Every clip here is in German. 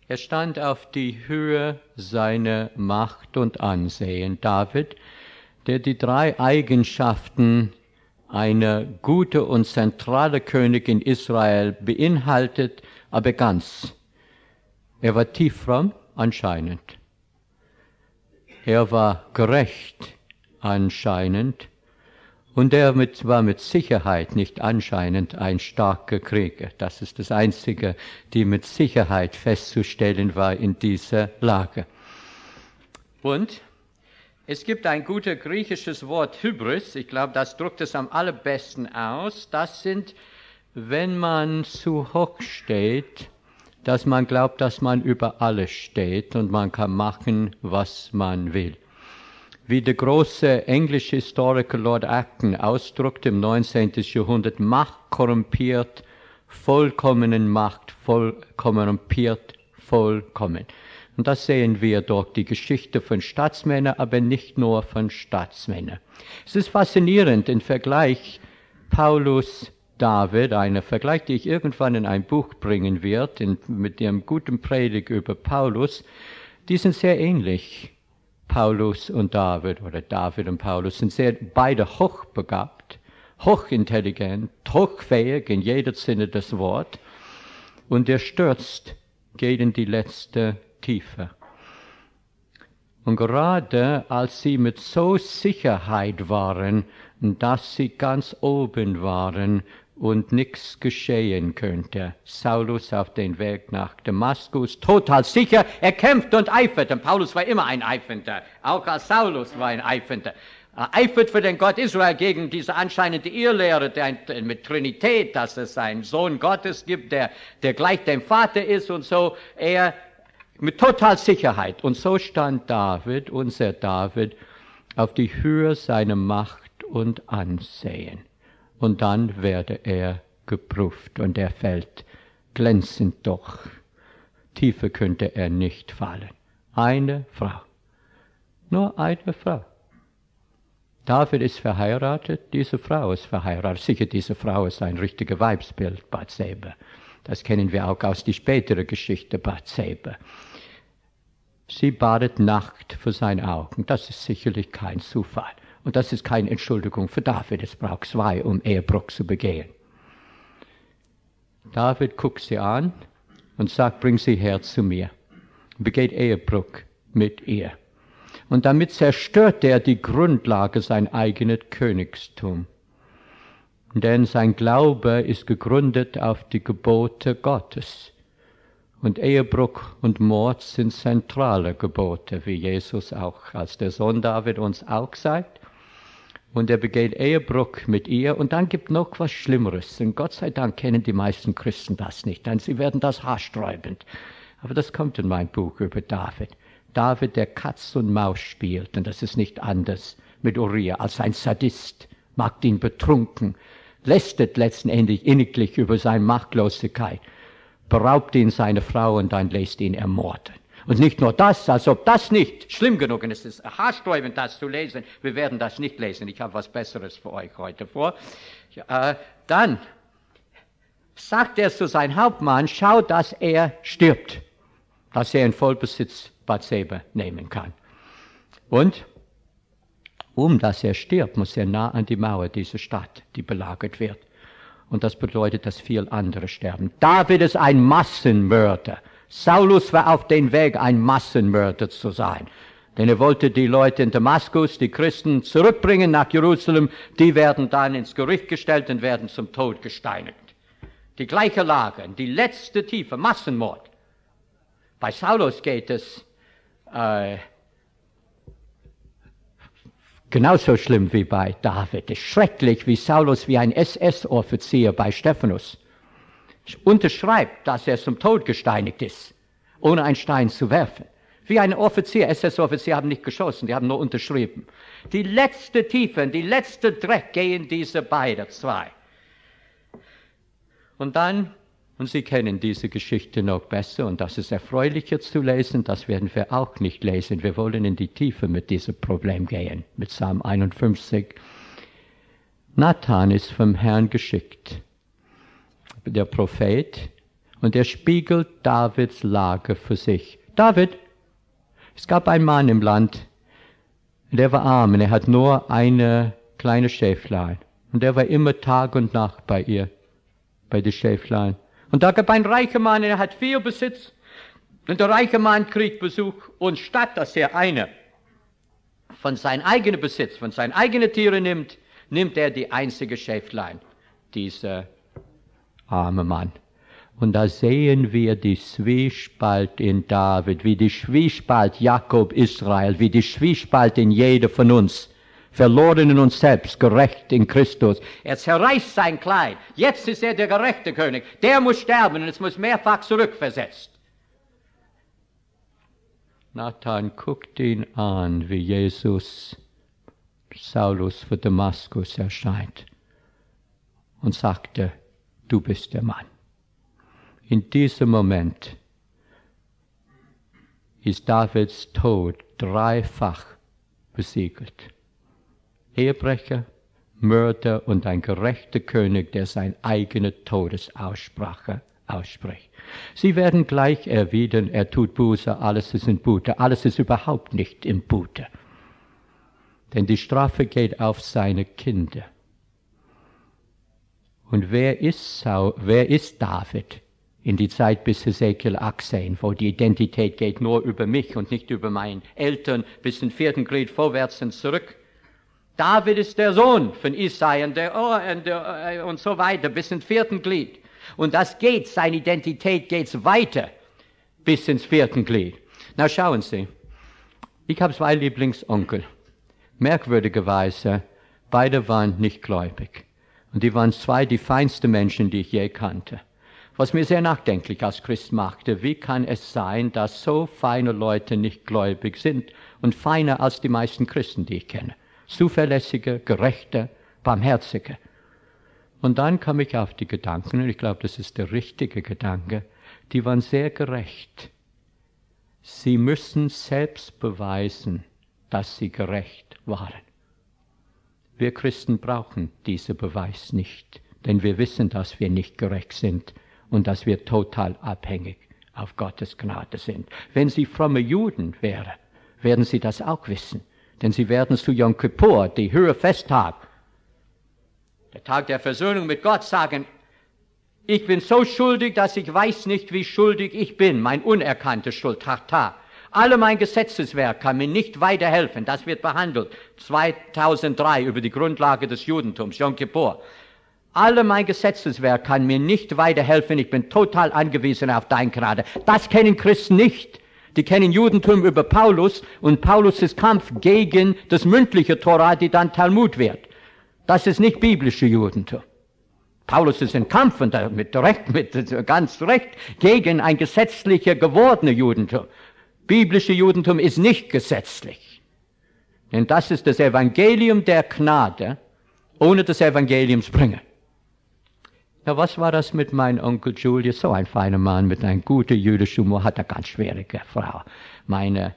Er stand auf die Höhe seiner Macht und Ansehen. David, der die drei Eigenschaften einer gute und zentrale König in Israel beinhaltet, aber ganz. Er war tieffromm, anscheinend. Er war gerecht, anscheinend. Und er war mit Sicherheit nicht anscheinend ein starker Krieger. Das ist das Einzige, die mit Sicherheit festzustellen war in dieser Lage. Und es gibt ein gutes griechisches Wort, Hybris. Ich glaube, das drückt es am allerbesten aus. Das sind, wenn man zu hoch steht, dass man glaubt, dass man über alles steht und man kann machen, was man will. Wie der große englische Historiker Lord Acton ausdrückt im 19. Jahrhundert, Macht korrumpiert, vollkommenen Macht, korrumpiert, vollkommen. Und das sehen wir durch die Geschichte von Staatsmännern, aber nicht nur von Staatsmännern. Es ist faszinierend, im Vergleich Paulus-David, einen Vergleich, den ich irgendwann in ein Buch bringen werde, mit dem guten Predigt über Paulus, die sind sehr ähnlich. Paulus und David oder David und Paulus sind beide hochbegabt, hochintelligent, hochfähig in jeder Sinne des Wortes. Und er stürzt gegen die letzte Tiefe. Und gerade als sie mit so Sicherheit waren, dass sie ganz oben waren und nichts geschehen könnte. Saulus auf den Weg nach Damaskus, total sicher, er kämpft und eifert. Und Paulus war immer ein Eifernder, auch als Saulus war ein Eifernder. Er eifert für den Gott Israel gegen diese anscheinende Irrlehre mit Trinität, dass es einen Sohn Gottes gibt, der gleich dem Vater ist und so. Er mit total Sicherheit. Und so stand David, unser David, auf die Höhe seiner Macht und Ansehen. Und dann werde er geprüft und er fällt glänzend doch. Tiefer könnte er nicht fallen. Eine Frau. Nur eine Frau. David ist verheiratet, diese Frau ist verheiratet. Sicher, diese Frau ist ein richtiges Weibsbild, Bathseba. Das kennen wir auch aus der späteren Geschichte Bathseba. Sie badet nackt vor seinen Augen. Das ist sicherlich kein Zufall. Und das ist keine Entschuldigung für David. Es braucht zwei, um Ehebruch zu begehen. David guckt sie an und sagt, bring sie her zu mir. Begeht Ehebruch mit ihr. Und damit zerstört er die Grundlage sein eigenes Königstum. Denn sein Glaube ist gegründet auf die Gebote Gottes. Und Ehebruch und Mord sind zentrale Gebote, wie Jesus auch als der Sohn David uns auch sagt. Und er begeht Ehebruch mit ihr. Und dann gibt noch was Schlimmeres. Und Gott sei Dank kennen die meisten Christen das nicht, denn sie werden das haarsträubend. Aber das kommt in mein Buch über David. David, der Katz und Maus spielt, und das ist nicht anders mit Uriah, als ein Sadist, macht ihn betrunken, lästert letztendlich inniglich über seine Machtlosigkeit, beraubt ihn seiner Frau und dann lässt ihn ermorden. Und nicht nur das, als ob das nicht schlimm genug ist. Es ist haarsträubend, das zu lesen. Wir werden das nicht lesen. Ich habe was Besseres für euch heute vor. Dann sagt er zu seinem Hauptmann, schau, dass er stirbt, dass er in Vollbesitz Bathseba nehmen kann. Und dass er stirbt, muss er nah an die Mauer dieser Stadt, die belagert wird. Und das bedeutet, dass viele andere sterben. David ist ein Massenmörder. Saulus war auf dem Weg, ein Massenmörder zu sein. Denn er wollte die Leute in Damaskus, die Christen, zurückbringen nach Jerusalem. Die werden dann ins Gericht gestellt und werden zum Tod gesteinigt. Die gleiche Lage, die letzte Tiefe, Massenmord. Bei Saulus geht es genauso schlimm wie bei David. Es ist schrecklich, wie Saulus wie ein SS-Offizier bei Stephanus unterschreibt, dass er zum Tod gesteinigt ist, ohne einen Stein zu werfen. Wie ein Offizier, SS-Offizier haben nicht geschossen, die haben nur unterschrieben. Die letzte Tiefe, die letzte Dreck gehen diese beiden zwei. Und Sie kennen diese Geschichte noch besser und das ist erfreulicher zu lesen, das werden wir auch nicht lesen. Wir wollen in die Tiefe mit diesem Problem gehen, mit Psalm 51. Nathan ist vom Herrn geschickt, der Prophet, Und er spiegelt Davids Lage für sich. David, es gab einen Mann im Land, der war arm und er hat nur eine kleine Schäflein. Und er war immer Tag und Nacht bei ihr, bei den Schäflein. Und da gab ein reicher Mann, er hat viel Besitz. Und der reiche Mann kriegt Besuch. Und statt dass er eine von seinem eigenen Besitz, von seinen eigenen Tieren nimmt, nimmt er die einzige Schäflein, dieser arme Mann. Und da sehen wir die Zwiespalt in David, wie die Zwiespalt Jakob, Israel, wie die Zwiespalt in jeder von uns, verloren in uns selbst, gerecht in Christus. Er zerreißt sein Kleid. Jetzt ist er der gerechte König. Der muss sterben und es muss mehrfach zurückversetzt. Nathan guckt ihn an, wie Jesus Saulus für Damaskus erscheint und sagte, du bist der Mann. In diesem Moment ist Davids Tod dreifach besiegelt. Ehebrecher, Mörder und ein gerechter König, der seine eigene Todesaussprache ausspricht. Sie werden gleich erwidern, er tut Buße, alles ist in Buße, alles ist überhaupt nicht in Buße. Denn die Strafe geht auf seine Kinder. Und wer ist David? In die Zeit bis Hesekiel 18, wo die Identität geht nur über mich und nicht über meine Eltern, bis zum 4. Glied vorwärts und zurück. David ist der Sohn von Isai und so weiter, bis ins 4. Glied. Und das geht, seine Identität geht weiter bis ins 4. Glied. Na schauen Sie, ich habe 2 Lieblingsonkel. Merkwürdigerweise, beide waren nicht gläubig. Und die waren 2 die feinsten Menschen, die ich je kannte. Was mir sehr nachdenklich als Christ machte, wie kann es sein, dass so feine Leute nicht gläubig sind und feiner als die meisten Christen, die ich kenne. Zuverlässige, gerechte, barmherzige. Und dann kam ich auf die Gedanken, und ich glaube, das ist der richtige Gedanke, die waren sehr gerecht. Sie müssen selbst beweisen, dass sie gerecht waren. Wir Christen brauchen diesen Beweis nicht, denn wir wissen, dass wir nicht gerecht sind und dass wir total abhängig auf Gottes Gnade sind. Wenn Sie fromme Juden wären, werden Sie das auch wissen, denn Sie werden zu Yom Kippur, die höhere Festtag, der Tag der Versöhnung mit Gott, sagen, ich bin so schuldig, dass ich weiß nicht, wie schuldig ich bin, mein unerkannte Schuld, Tata. Alle mein Gesetzeswerk kann mir nicht weiterhelfen. Das wird behandelt 2003 über die Grundlage des Judentums, Yom Kippur. Alle mein Gesetzeswerk kann mir nicht weiterhelfen. Ich bin total angewiesen auf dein Gnade. Das kennen Christen nicht. Die kennen Judentum über Paulus und Paulus' Kampf gegen das mündliche Torah, die dann Talmud wird. Das ist nicht biblische Judentum. Paulus ist in Kampf und ganz recht gegen ein gesetzlicher gewordene Judentum. Biblische Judentum ist nicht gesetzlich. Denn das ist das Evangelium der Gnade ohne das Evangeliumsbringer. Ja, was war das mit meinem Onkel Julius? So ein feiner Mann mit einem guten jüdischen Humor, hat eine ganz schwierige Frau. Meine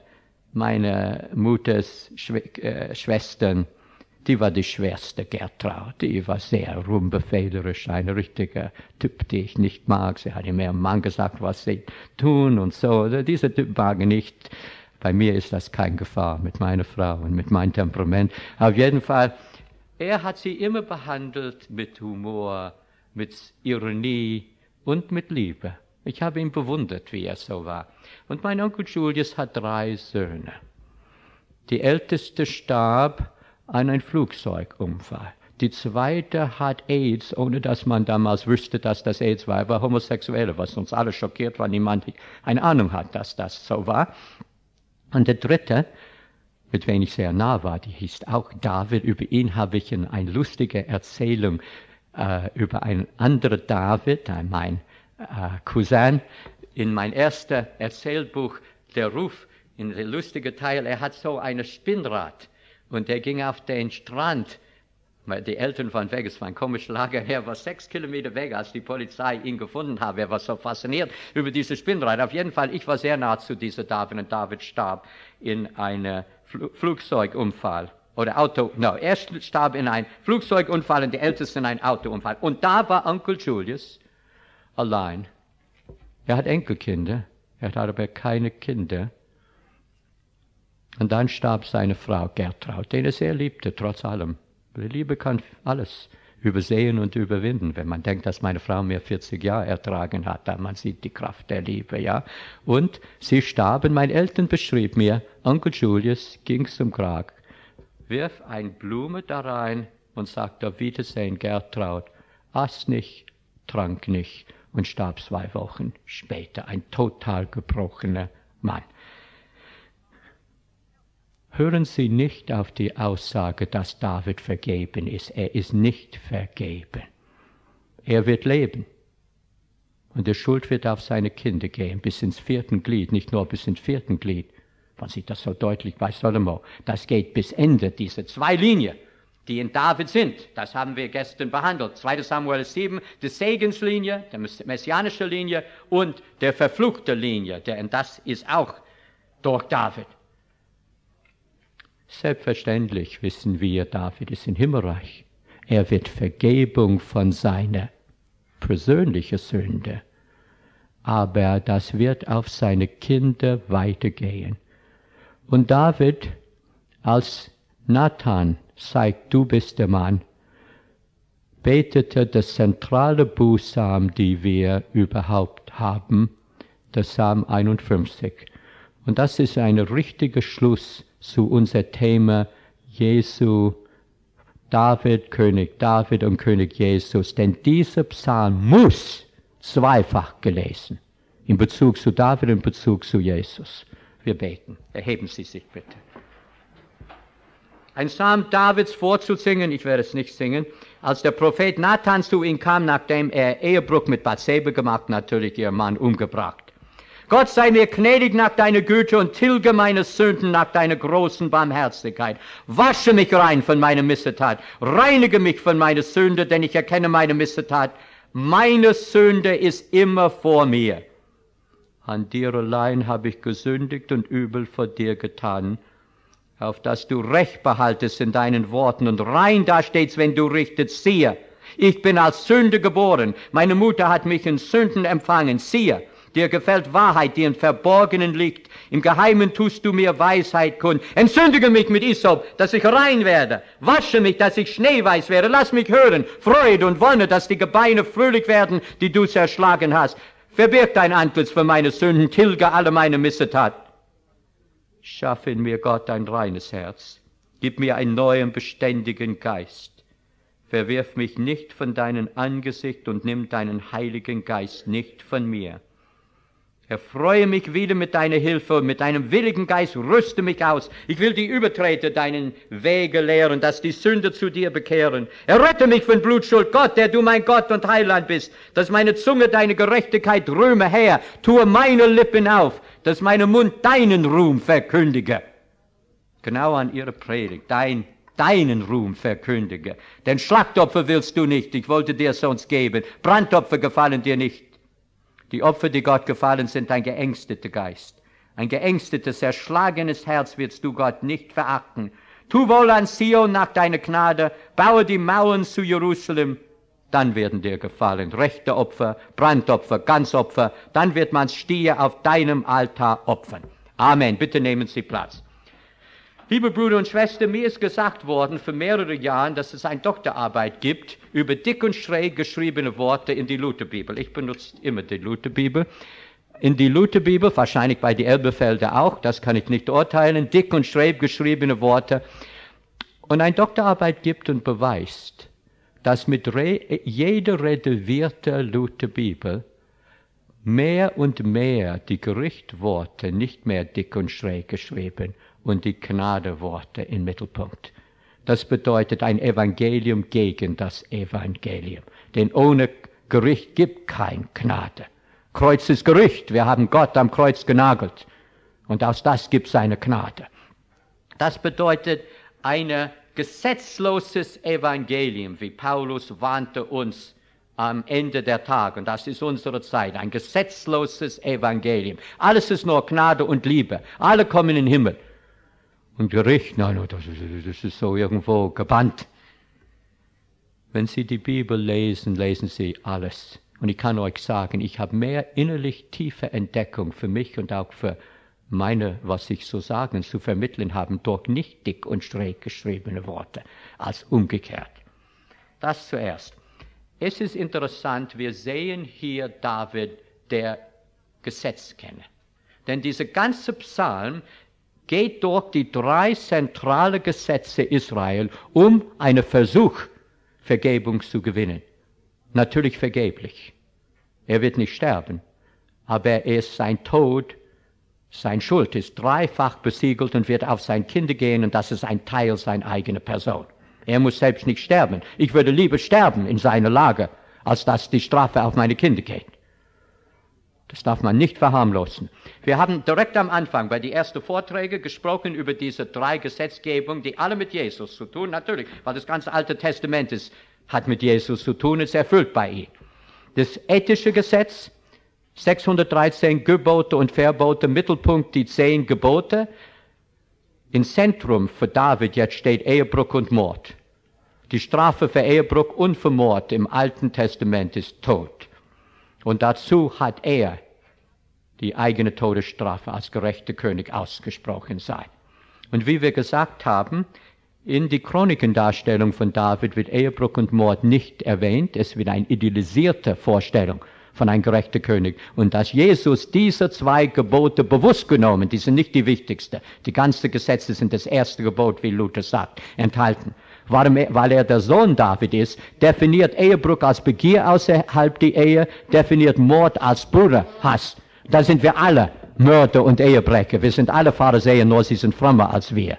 Mutters Schwestern, die war die schwerste Gertraud. Die war sehr rumbefehlerisch, ein richtiger Typ, den ich nicht mag. Sie hat mir im Mann gesagt, was sie tun und so. Dieser Typ mag ich nicht. Bei mir ist das keine Gefahr mit meiner Frau und mit meinem Temperament. Auf jeden Fall, er hat sie immer behandelt mit Humor, mit Ironie und mit Liebe. Ich habe ihn bewundert, wie er so war. Und mein Onkel Julius hat 3 Söhne. Die älteste starb an einem Flugzeugunfall. Die zweite hat AIDS, ohne dass man damals wüsste, dass das AIDS war. Er war Homosexuelle, was uns alle schockiert, weil niemand eine Ahnung hat, dass das so war. Und der dritte, mit wem ich sehr nah war, die hieß auch David. Über ihn habe ich eine lustige Erzählung über einen anderen David, mein Cousin, in mein erstes Erzählbuch, der Ruf, in der lustige Teil, er hat so ein Spinnrad und er ging auf den Strand, weil die Eltern waren weg, es war ein komischer Lager, er war 6 Kilometer weg, als die Polizei ihn gefunden hat, er war so fasziniert über dieses Spinnrad. Auf jeden Fall, ich war sehr nah zu dieser David und David starb in einem Flugzeugunfall. Er starb in einem Flugzeugunfall und die Ältesten in einem Autounfall. Und da war Onkel Julius allein Er hat Enkelkinder, er hat aber keine Kinder. Und dann starb seine Frau Gertraud, den er sehr liebte, trotz allem. Die Liebe kann alles übersehen und überwinden, wenn man denkt, dass meine Frau mir 40 Jahre ertragen hat, dann man sieht die Kraft der Liebe, ja. Und sie starben, mein Eltern beschrieb mir, Onkel Julius ging zum Grab, wirf eine Blume da rein und sagt, auf Wiedersehen, Gertraud, aß nicht, trank nicht und starb 2 Wochen später, ein total gebrochener Mann. Hören Sie nicht auf die Aussage, dass David vergeben ist. Er ist nicht vergeben. Er wird leben. Und die Schuld wird auf seine Kinder gehen, bis ins 4. Glied, nicht nur bis ins 4. Glied. Man sieht das so deutlich bei Salomo. Das geht bis Ende, diese 2 Linien, die in David sind. Das haben wir gestern behandelt. 2. Samuel 7, die Segenslinie, die messianische Linie und der verfluchte Linie. Und das ist auch durch David. Selbstverständlich wissen wir, David ist im Himmelreich. Er wird Vergebung von seiner persönlichen Sünde. Aber das wird auf seine Kinder weitergehen. Und David, als Nathan sagt, du bist der Mann, betete das zentrale Buchstaben, die wir überhaupt haben, der Psalm 51. Und das ist ein richtiger Schluss zu unser Thema Jesu, König David und König Jesus. Denn dieser Psalm muss zweifach gelesen, in Bezug zu David und in Bezug zu Jesus. Wir beten. Erheben Sie sich bitte. Ein Psalm Davids vorzusingen, ich werde es nicht singen, als der Prophet Nathan zu ihm kam, nachdem er Ehebruch mit Bathseba gemacht, natürlich ihren Mann umgebracht. Gott sei mir gnädig nach deiner Güte und tilge meine Sünden nach deiner großen Barmherzigkeit. Wasche mich rein von meiner Missetat, reinige mich von meiner Sünde, denn ich erkenne meine Missetat. Meine Sünde ist immer vor mir. An dir allein habe ich gesündigt und übel vor dir getan, auf dass du Recht behaltest in deinen Worten und rein dastehst, wenn du richtest. Siehe, ich bin als Sünde geboren, meine Mutter hat mich in Sünden empfangen. Siehe, dir gefällt Wahrheit, die im Verborgenen liegt. Im Geheimen tust du mir Weisheit kund. Entsündige mich mit Isop, dass ich rein werde. Wasche mich, dass ich schneeweiß werde. Lass mich hören, Freude und Wonne, dass die Gebeine fröhlich werden, die du zerschlagen hast. Verbirg dein Antlitz für meine Sünden, tilge alle meine Missetat. Schaffe in mir, Gott, ein reines Herz. Gib mir einen neuen, beständigen Geist. Verwirf mich nicht von deinem Angesicht und nimm deinen Heiligen Geist nicht von mir. Erfreue mich wieder mit deiner Hilfe und mit deinem willigen Geist rüste mich aus. Ich will die Übertreter deinen Wege lehren, dass die Sünder zu dir bekehren. Errette mich von Blutschuld, Gott, der du mein Gott und Heiland bist, dass meine Zunge deine Gerechtigkeit rühme, Herr. Tue meine Lippen auf, dass mein Mund deinen Ruhm verkündige. Genau an ihre Predigt, deinen Ruhm verkündige. Denn Schlachtopfer willst du nicht, ich wollte dir sonst geben. Brandopfer gefallen dir nicht. Die Opfer, die Gott gefallen sind, ein geängsteter Geist. Ein geängstetes, erschlagenes Herz wirst du Gott nicht verachten. Tu wohl an Zion nach deiner Gnade, baue die Mauern zu Jerusalem, dann werden dir gefallen rechte Opfer, Brandopfer, Ganzopfer, dann wird man Stier auf deinem Altar opfern. Amen. Bitte nehmen Sie Platz. Liebe Brüder und Schwestern, mir ist gesagt worden vor mehreren Jahren, dass es eine Doktorarbeit gibt über dick und schräg geschriebene Worte in die Lutherbibel. Ich benutze immer die Lutherbibel. In die Lutherbibel, wahrscheinlich bei die Elberfelder auch, das kann ich nicht urteilen, dick und schräg geschriebene Worte. Und eine Doktorarbeit gibt und beweist, dass mit jeder redevierten Lutherbibel mehr und mehr die Gerichtworte nicht mehr dick und schräg geschrieben und die Gnadeworte im Mittelpunkt. Das bedeutet ein Evangelium gegen das Evangelium. Denn ohne Gericht gibt kein Gnade. Kreuz ist Gericht. Wir haben Gott am Kreuz genagelt. Und aus das gibt es eine Gnade. Das bedeutet ein gesetzloses Evangelium, wie Paulus warnte uns am Ende der Tage. Und das ist unsere Zeit. Ein gesetzloses Evangelium. Alles ist nur Gnade und Liebe. Alle kommen in den Himmel. Und Gericht, nein, das ist so irgendwo gebannt. Wenn Sie die Bibel lesen, lesen Sie alles. Und ich kann euch sagen, ich habe mehr innerlich tiefe Entdeckung für mich und auch für meine, was ich so sagen, zu vermitteln haben, durch nicht dick und schräg geschriebene Worte, als umgekehrt. Das zuerst. Es ist interessant, wir sehen hier David, der Gesetz kenne. Denn dieser ganze Psalm geht durch die 3 zentrale Gesetze Israel, um einen Versuch, Vergebung zu gewinnen. Natürlich vergeblich. Er wird nicht sterben, aber sein Tod, sein Schuld ist dreifach besiegelt und wird auf sein Kind gehen, und das ist ein Teil seiner eigenen Person. Er muss selbst nicht sterben. Ich würde lieber sterben in seiner Lage, als dass die Strafe auf meine Kinder geht. Das darf man nicht verharmlosen. Wir haben direkt am Anfang bei den ersten Vorträgen gesprochen über diese 3 Gesetzgebungen, die alle mit Jesus zu tun, natürlich, weil das ganze Alte Testament hat mit Jesus zu tun, ist erfüllt bei ihm. Das ethische Gesetz, 613 Gebote und Verbote, Mittelpunkt die 10 Gebote. Im Zentrum für David jetzt steht Ehebruch und Mord. Die Strafe für Ehebruch und für Mord im Alten Testament ist Tod. Und dazu hat er die eigene Todesstrafe als gerechter König ausgesprochen sein. Und wie wir gesagt haben, in die Chronikendarstellung von David wird Ehebruch und Mord nicht erwähnt. Es wird eine idealisierte Vorstellung von einem gerechten König. Und dass Jesus diese 2 Gebote bewusst genommen, die sind nicht die wichtigsten. Die ganzen Gesetze sind das erste Gebot, wie Luther sagt, enthalten. Weil er der Sohn David ist, definiert Ehebruch als Begier außerhalb der Ehe, definiert Mord als Bruderhass. Da sind wir alle Mörder und Ehebrecher. Wir sind alle Pharisäer, nur sie sind frommer als wir.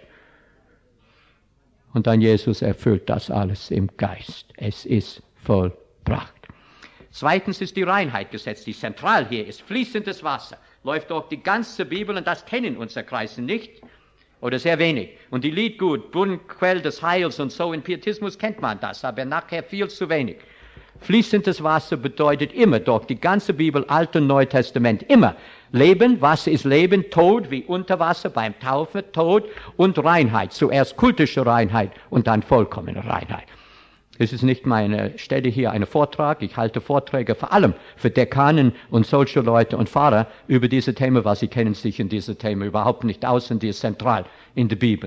Und dann Jesus erfüllt das alles im Geist. Es ist vollbracht. Zweitens ist die Reinheit gesetzt, die zentral hier ist. Fließendes Wasser läuft durch die ganze Bibel, und das kennen unsere Kreise nicht oder sehr wenig. Und die Liedgut, Brunnenquell des Heils und so, in Pietismus kennt man das, aber nachher viel zu wenig. Fließendes Wasser bedeutet immer durch die ganze Bibel, Altes und Neues Testament, immer Leben, Wasser ist Leben, Tod wie unter Wasser beim Taufe, Tod und Reinheit. Zuerst kultische Reinheit und dann vollkommene Reinheit. Es ist nicht meine Stelle hier, einen Vortrag. Ich halte Vorträge vor allem für Dekanen und solche Leute und Pfarrer über diese Themen, weil sie kennen sich in diese Themen überhaupt nicht aus, und die ist zentral in der Bibel.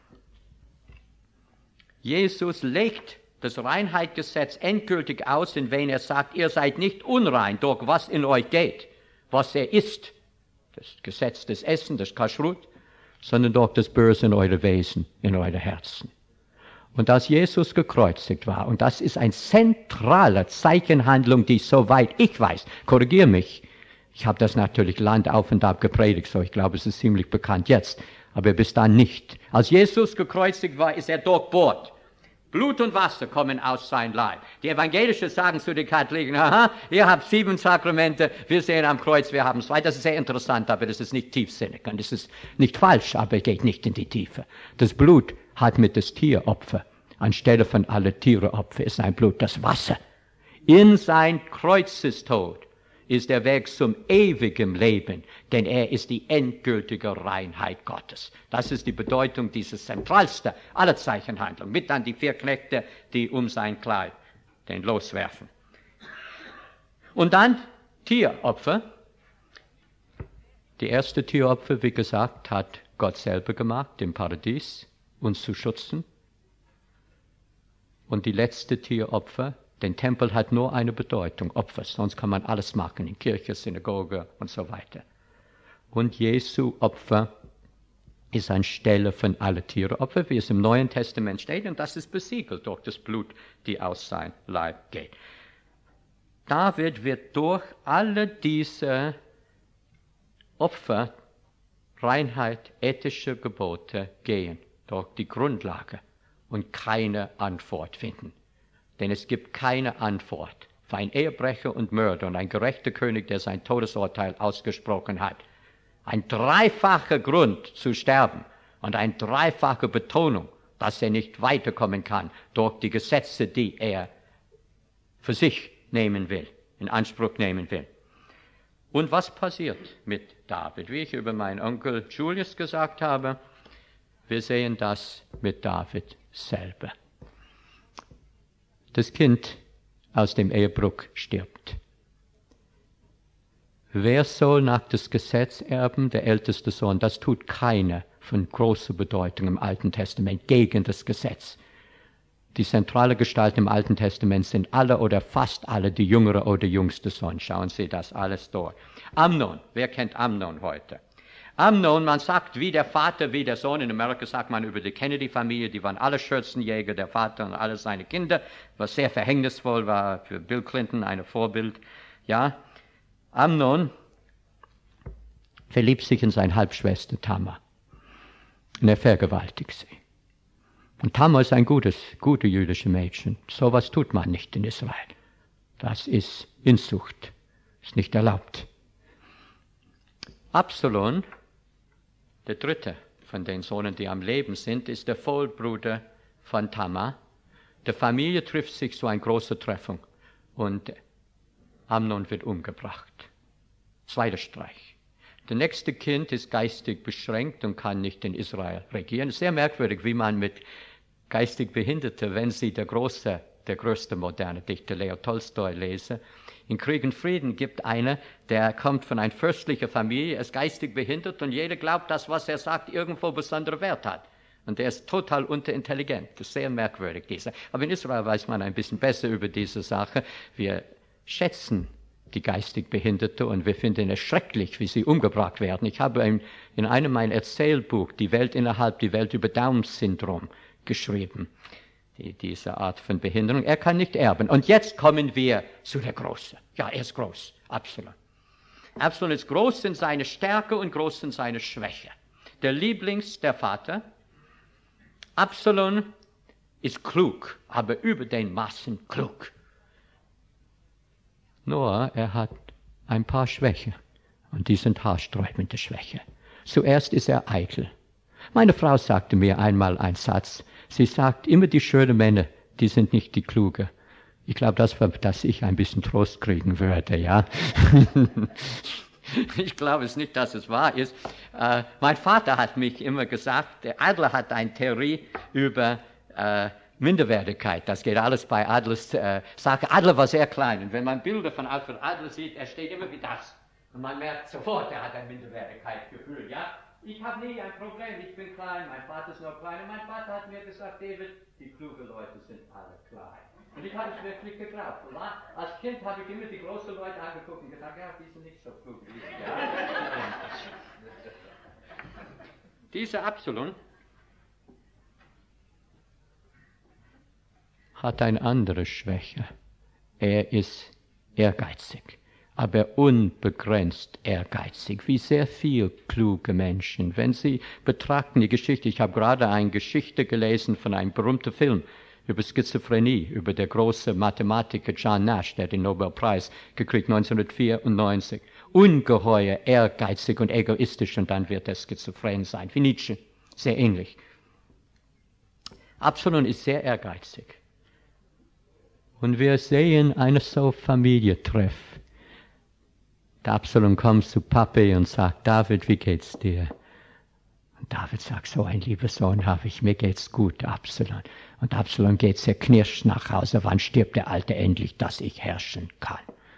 Jesus legt das Reinheitsgesetz endgültig aus, indem er sagt, ihr seid nicht unrein durch was in euch geht, was er ist, das Gesetz des Essen, das Kashrut, sondern durch das Böse in eurem Wesen, in eurem Herzen. Und als Jesus gekreuzigt war, und das ist eine zentrale Zeichenhandlung, die soweit ich weiß, korrigiere mich, ich habe das natürlich Land auf und ab gepredigt, so ich glaube, es ist ziemlich bekannt jetzt, aber bis dann nicht. Als Jesus gekreuzigt war, ist er durchbohrt. Blut und Wasser kommen aus seinem Leib. Die Evangelischen sagen zu den Katholiken, aha, ihr habt 7 Sakramente, wir sehen am Kreuz, wir haben 2. Das ist sehr interessant, aber das ist nicht tiefsinnig. Und das ist nicht falsch, aber geht nicht in die Tiefe. Das Blut hat mit das Tieropfer, anstelle von alle Tiereopfer, ist sein Blut das Wasser. In sein Kreuzestod ist der Weg zum ewigen Leben, denn er ist die endgültige Reinheit Gottes. Das ist die Bedeutung dieses zentralste aller Zeichenhandlungen. Mit dann die 4 Knechte, die um sein Kleid den loswerfen. Und dann Tieropfer. Die erste Tieropfer, wie gesagt, hat Gott selber gemacht im Paradies, uns zu schützen. Und die letzte Tieropfer, den Tempel hat nur eine Bedeutung, Opfer, sonst kann man alles machen, in Kirche, Synagoge und so weiter. Und Jesu Opfer ist anstelle von allen Tiereopfer, wie es im Neuen Testament steht, und das ist besiegelt durch das Blut, die aus sein Leib geht. David wird durch alle diese Opfer, Reinheit, ethische Gebote gehen, durch die Grundlage und keine Antwort finden. Denn es gibt keine Antwort für einen Ehebrecher und Mörder und einen gerechten König, der sein Todesurteil ausgesprochen hat. Ein dreifacher Grund zu sterben und eine dreifache Betonung, dass er nicht weiterkommen kann durch die Gesetze, die er für sich nehmen will, in Anspruch nehmen will. Und was passiert mit David? Wie ich über meinen Onkel Julius gesagt habe, wir sehen das mit David selber. Das Kind aus dem Ehebruch stirbt. wer soll nach dem Gesetz erben? Der älteste Sohn. Das tut keiner von großer Bedeutung im Alten Testament gegen das Gesetz. Die zentrale Gestalt im Alten Testament sind alle oder fast alle die jüngere oder jüngste Sohn. Schauen Sie das alles durch. Amnon, wer kennt Amnon heute? Amnon, man sagt wie der Vater, wie der Sohn. In Amerika sagt man über die Kennedy-Familie, die waren alle Schürzenjäger, der Vater und alle seine Kinder, was sehr verhängnisvoll war für Bill Clinton, ein Vorbild. Ja, Amnon verliebt sich in seine Halbschwester Tamar und er vergewaltigt sie. Und Tamar ist ein gute jüdische Mädchen. So was tut man nicht in Israel. Das ist Inzucht, ist nicht erlaubt. Absalom, der dritte von den Söhnen, die am Leben sind, ist der Vollbruder von Tamar. Der Familie trifft sich so eine große Treffung und Amnon wird umgebracht. Zweiter Streich. Der nächste Kind ist geistig beschränkt und kann nicht in Israel regieren. Es ist sehr merkwürdig, wie man mit geistig Behinderten, wenn Sie der größte moderne Dichter Leo Tolstoi lesen, in Krieg und Frieden gibt einer, der kommt von einer fürstlichen Familie, ist geistig behindert und jeder glaubt, dass was er sagt irgendwo besonderen Wert hat. Und der ist total unterintelligent. Das ist sehr merkwürdig, dieser. Aber in Israel weiß man ein bisschen besser über diese Sache. Wir schätzen die geistig Behinderte und wir finden es schrecklich, wie sie umgebracht werden. Ich habe in einem meiner Erzählbuch Die Welt innerhalb, die Welt über Down-Syndrom geschrieben. Diese Art von Behinderung. Er kann nicht erben. Und jetzt kommen wir zu der Große. Ja, er ist groß. Absalom. Absalom ist groß in seiner Stärke und groß in seiner Schwäche. Der der Vater. Absalom ist klug, aber über den Maßen klug. Nur er hat ein paar Schwächen. Und die sind haarsträubende Schwäche. Zuerst ist er eitel. Meine Frau sagte mir einmal einen Satz. Sie sagt, immer die schönen Männer, die sind nicht die Kluge. Ich glaube, das war, dass ich ein bisschen Trost kriegen würde, ja. Ich glaube es nicht, dass es wahr ist. Mein Vater hat mich immer gesagt, der Adler hat eine Theorie über Minderwertigkeit. Das geht alles bei Adlers Sache. Adler war sehr klein. Und wenn man Bilder von Alfred Adler sieht, er steht immer wie das. Und man merkt sofort, er hat ein Minderwertigkeitsgefühl, ja. Ich habe nie ein Problem, ich bin klein, mein Vater ist noch klein. Und mein Vater hat mir gesagt, David, die klugen Leute sind alle klein. Und ich habe es wirklich geglaubt. Und als Kind habe ich immer die großen Leute angeguckt und gesagt, ja, die sind nicht so klug wie ich. Ja. Dieser Absalom hat eine andere Schwäche. Er ist ehrgeizig. Aber unbegrenzt ehrgeizig, wie sehr viel kluge Menschen. Wenn Sie betrachten die Geschichte, ich habe gerade eine Geschichte gelesen von einem berühmten Film über Schizophrenie, über der große Mathematiker John Nash, der den Nobelpreis gekriegt 1994. Ungeheuer ehrgeizig und egoistisch und dann wird er schizophren sein, wie Nietzsche, sehr ähnlich. Absalom ist sehr ehrgeizig. Und wir sehen eine so Familientreff. Der Absalom kommt zu Papi und sagt, David, wie geht's dir? Und David sagt, so ein lieber Sohn habe ich, mir geht's gut, Absalom. Und Absalom geht zerknirscht nach Hause, wann stirbt der Alte endlich, dass ich herrschen kann?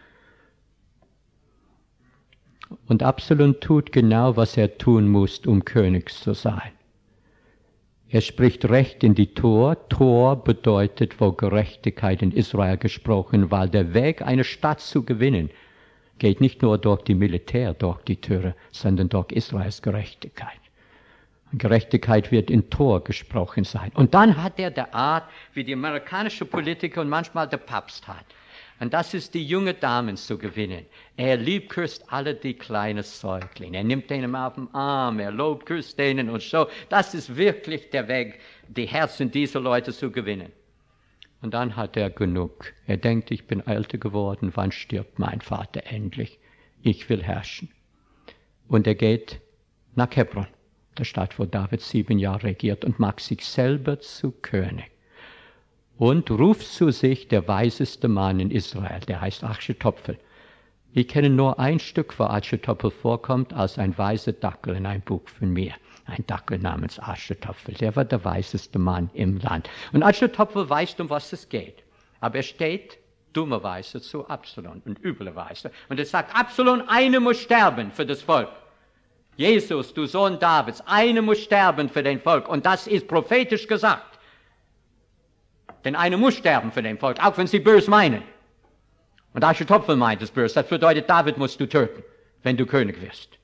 Und Absalom tut genau, was er tun muss, um König zu sein. Er spricht Recht in die Tor. Tor bedeutet, wo Gerechtigkeit in Israel gesprochen, weil der Weg, eine Stadt zu gewinnen, geht nicht nur durch die Militär, durch die Türe, sondern durch Israels Gerechtigkeit. Und Gerechtigkeit wird in Tor gesprochen sein. Und dann hat er der Art, wie die amerikanische Politiker und manchmal der Papst hat. Und das ist, die junge Damen zu gewinnen. Er liebküsst alle die kleinen Säuglinge. Er nimmt denen auf den Arm, er lobküsst denen und so. Das ist wirklich der Weg, die Herzen dieser Leute zu gewinnen. Und dann hat er genug. Er denkt, ich bin älter geworden, wann stirbt mein Vater endlich? Ich will herrschen. Und er geht nach Hebron, der Stadt, wo David 7 Jahre regiert, und macht sich selber zu König. Und ruft zu sich der weiseste Mann in Israel, der heißt Achitophel. Ich kenne nur ein Stück, wo Achitophel vorkommt, als ein weißer Dackel in einem Buch von mir. Ein Dackel namens Achitophel, der war der weiseste Mann im Land. Und Achitophel weiß, um was es geht. Aber er steht dummerweise zu Absalom und üblerweise. Und es sagt, Absalom, einer muss sterben für das Volk. Jesus, du Sohn Davids, einer muss sterben für den Volk. Und das ist prophetisch gesagt. Denn einer muss sterben für den Volk, auch wenn sie böse meinen. Und Achitopphel meint es böse. Das bedeutet, David musst du töten, wenn du König wirst.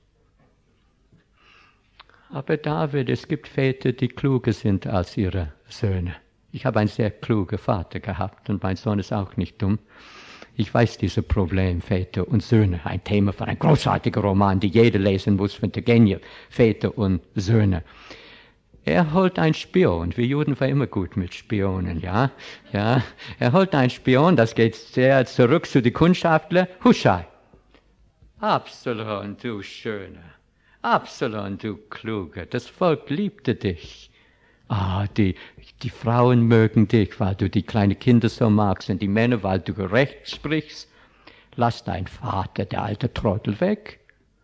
Aber David, es gibt Väter, die kluger sind als ihre Söhne. Ich habe einen sehr klugen Vater gehabt und mein Sohn ist auch nicht dumm. Ich weiß dieses Problem, Väter und Söhne, ein Thema für einen großartigen Roman, die jeder lesen muss von Turgenev, Väter und Söhne. Er holt einen Spion. Wir Juden waren immer gut mit Spionen, ja. Er holt einen Spion, das geht sehr zurück zu den Kundschaftlern, Huschai. Absalom, du Schöner. Absalom, du Kluger. Das Volk liebte dich. Die Frauen mögen dich, weil du die kleinen Kinder so magst, und die Männer, weil du gerecht sprichst. Lass dein Vater, der alte Trottel, weg.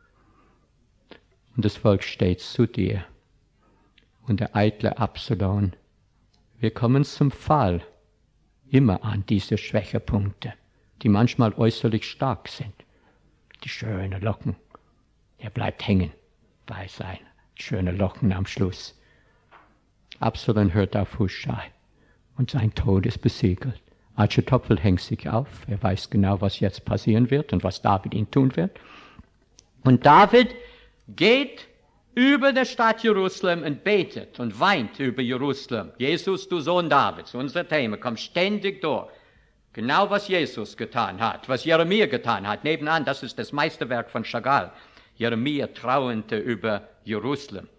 Und das Volk steht zu dir. Und der eitle Absalom, wir kommen zum Fall immer an diese Schwächepunkte, die manchmal äußerlich stark sind. Die schönen Locken, er bleibt hängen bei seinen schönen Locken am Schluss. Absalom hört auf Huschai und sein Tod ist besiegelt. Achitopphel hängt sich auf, er weiß genau, was jetzt passieren wird und was David ihm tun wird. Und David geht über der Stadt Jerusalem und betet und weint über Jerusalem. Jesus, du Sohn Davids, unser Thema, kommt ständig durch. Genau was Jesus getan hat, was Jeremia getan hat. Nebenan, das ist das Meisterwerk von Chagall. Jeremia trauernde über Jerusalem.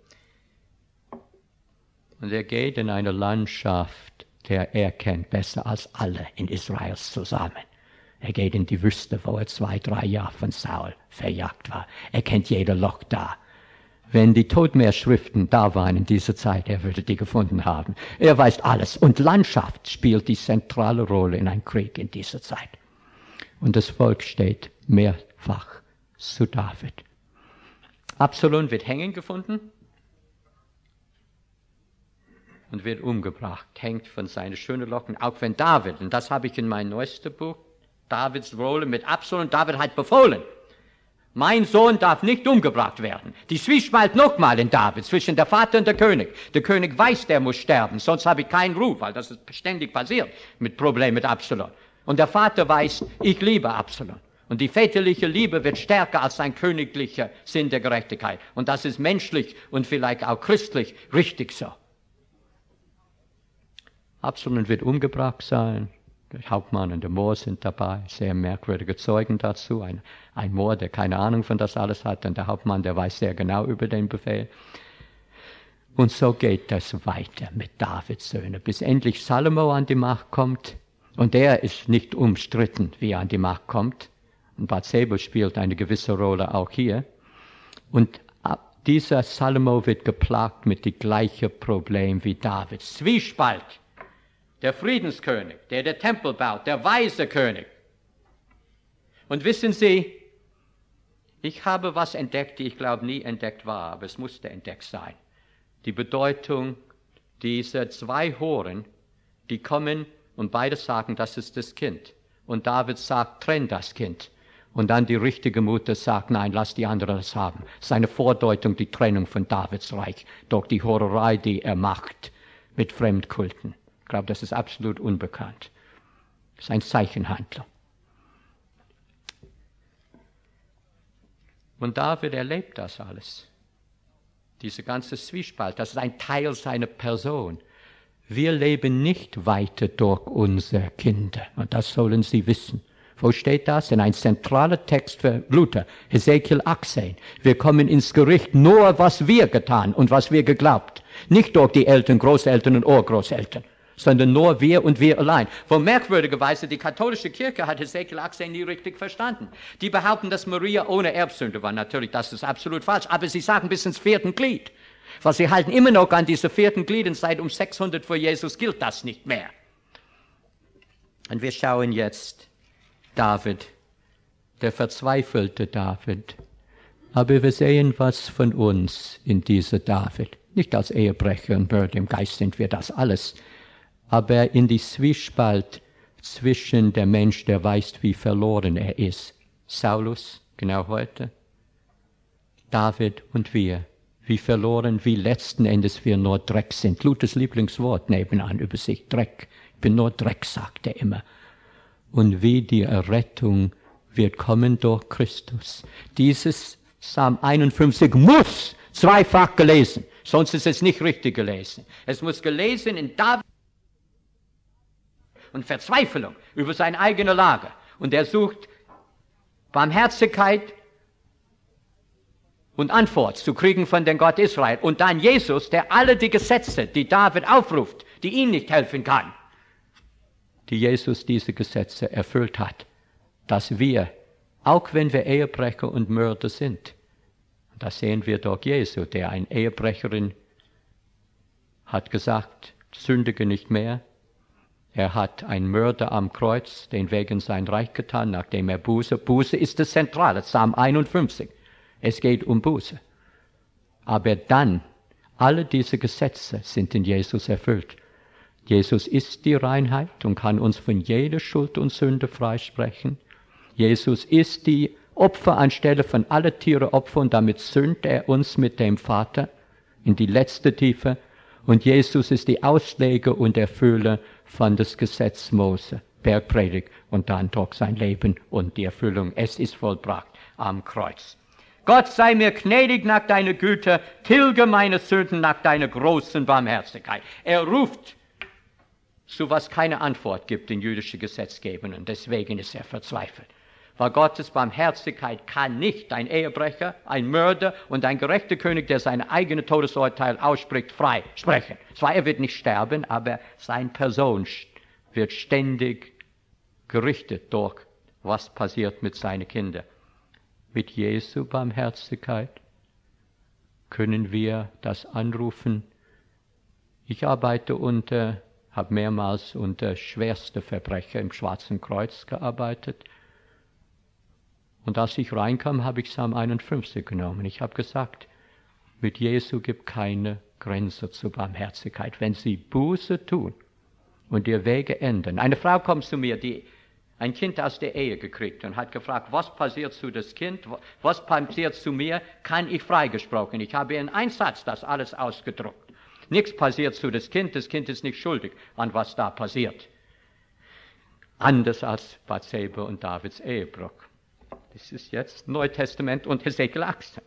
Und er geht in eine Landschaft, der er kennt besser als alle in Israels zusammen. Er geht in die Wüste, wo er 2-3 Jahre von Saul verjagt war. Er kennt jeder Loch da. Wenn die Todmeerschriften da waren in dieser Zeit, er würde die gefunden haben. Er weiß alles. Und Landschaft spielt die zentrale Rolle in einem Krieg in dieser Zeit. Und das Volk steht mehrfach zu David. Absalom wird hängen gefunden und wird umgebracht, hängt von seinen schönen Locken, auch wenn David, und das habe ich in meinem neuesten Buch, Davids Rolle mit Absalom, David hat befohlen, mein Sohn darf nicht umgebracht werden. Die Zwiespalt nochmal in David zwischen der Vater und der König. Der König weiß, der muss sterben, sonst habe ich keinen Ruf, weil das ist ständig passiert mit Problemen mit Absalom. Und der Vater weiß, ich liebe Absalom. Und die väterliche Liebe wird stärker als ein königlicher Sinn der Gerechtigkeit. Und das ist menschlich und vielleicht auch christlich richtig so. Absalom wird umgebracht sein. Der Hauptmann und der Moor sind dabei, sehr merkwürdige Zeugen dazu. Ein Moor, der keine Ahnung von das alles hat, und der Hauptmann, der weiß sehr genau über den Befehl. Und so geht das weiter mit Davids Söhnen, bis endlich Salomo an die Macht kommt. Und der ist nicht umstritten, wie er an die Macht kommt. Und Bathseba spielt eine gewisse Rolle auch hier. Und dieser Salomo wird geplagt mit dem gleichen Problem wie David. Zwiespalt. Der Friedenskönig, der Tempel baut, der weise König. Und wissen Sie, ich habe was entdeckt, die ich glaube nie entdeckt war, aber es musste entdeckt sein. Die Bedeutung dieser 2 Horen, die kommen und beide sagen, das ist das Kind. Und David sagt, trenn das Kind. Und dann die richtige Mutter sagt, nein, lass die anderen das haben. Seine Vordeutung, die Trennung von Davids Reich, durch die Horerei, die er macht mit Fremdkulten. Ich glaube, das ist absolut unbekannt. Das ist ein Zeichenhandler. Und David erlebt das alles. Diese ganze Zwiespalt, das ist ein Teil seiner Person. Wir leben nicht weiter durch unsere Kinder. Und das sollen Sie wissen. Wo steht das? In einem zentralen Text für Luther, Hesekiel 18. Wir kommen ins Gericht nur, was wir getan und was wir geglaubt. Nicht durch die Eltern, Großeltern und Urgroßeltern, sondern nur wir und wir allein. Wo merkwürdigerweise die katholische Kirche hat Hesekiel 18 nie richtig verstanden. Die behaupten, dass Maria ohne Erbsünde war. Natürlich, das ist absolut falsch. Aber sie sagen bis ins 4. Glied. Weil sie halten immer noch an diese 4. Glied und seit 600 vor Jesus gilt das nicht mehr. Und wir schauen jetzt David, der verzweifelte David. Aber wir sehen was von uns in dieser David. Nicht als Ehebrecher und Mörder, im Geist sind wir das alles. Aber in die Zwiespalt zwischen der Mensch, der weiß, wie verloren er ist. Saulus, genau heute, David und wir, wie verloren, wie letzten Endes wir nur Dreck sind. Luthers Lieblingswort nebenan über sich, Dreck. Ich bin nur Dreck, sagt er immer. Und wie die Errettung wird kommen durch Christus. Dieses Psalm 51 muss zweifach gelesen, sonst ist es nicht richtig gelesen. Es muss gelesen in David und Verzweiflung über seine eigene Lage. Und er sucht Barmherzigkeit und Antwort zu kriegen von dem Gott Israel. Und dann Jesus, der alle die Gesetze, die David aufruft, die ihm nicht helfen kann, die Jesus diese Gesetze erfüllt hat, dass wir, auch wenn wir Ehebrecher und Mörder sind, das sehen wir durch Jesu, der eine Ehebrecherin hat gesagt, sündige nicht mehr. Er hat einen Mörder am Kreuz, den wegen sein Reich getan, nachdem er Buße ist das Zentrale, Psalm 51. Es geht um Buße. Aber dann, alle diese Gesetze sind in Jesus erfüllt. Jesus ist die Reinheit und kann uns von jeder Schuld und Sünde freisprechen. Jesus ist die Opfer anstelle von alle Tiere Opfer und damit sühnt er uns mit dem Vater in die letzte Tiefe. Und Jesus ist die Ausleger und Erfüller von das Gesetz Mose, Bergpredigt und dann durch sein Leben und die Erfüllung. Es ist vollbracht am Kreuz. Gott sei mir gnädig nach deiner Güte, tilge meine Sünden nach deiner großen Barmherzigkeit. Er ruft, zu was keine Antwort gibt in jüdische Gesetzgebung und deswegen ist er verzweifelt. Weil Gottes Barmherzigkeit kann nicht ein Ehebrecher, ein Mörder und ein gerechter König, der sein eigenes Todesurteil ausspricht, frei sprechen. Zwar, er wird nicht sterben, aber seine Person wird ständig gerichtet durch, was passiert mit seinen Kindern. Mit Jesu Barmherzigkeit können wir das anrufen. Ich arbeite habe mehrmals unter schwerste Verbrecher im Schwarzen Kreuz gearbeitet. Und als ich reinkam, habe ich Psalm 51 genommen. Ich habe gesagt, mit Jesu gibt keine Grenze zur Barmherzigkeit. Wenn Sie Buße tun und ihr Wege ändern. Eine Frau kommt zu mir, die ein Kind aus der Ehe gekriegt und hat gefragt, was passiert zu das Kind, was passiert zu mir, kann ich freigesprochen. Ich habe in einem Satz das alles ausgedruckt. Nichts passiert zu das Kind ist nicht schuldig an was da passiert. Anders als Bathseba und Davids Ehebruch. Das ist jetzt Neutestament und Hesekiel 18.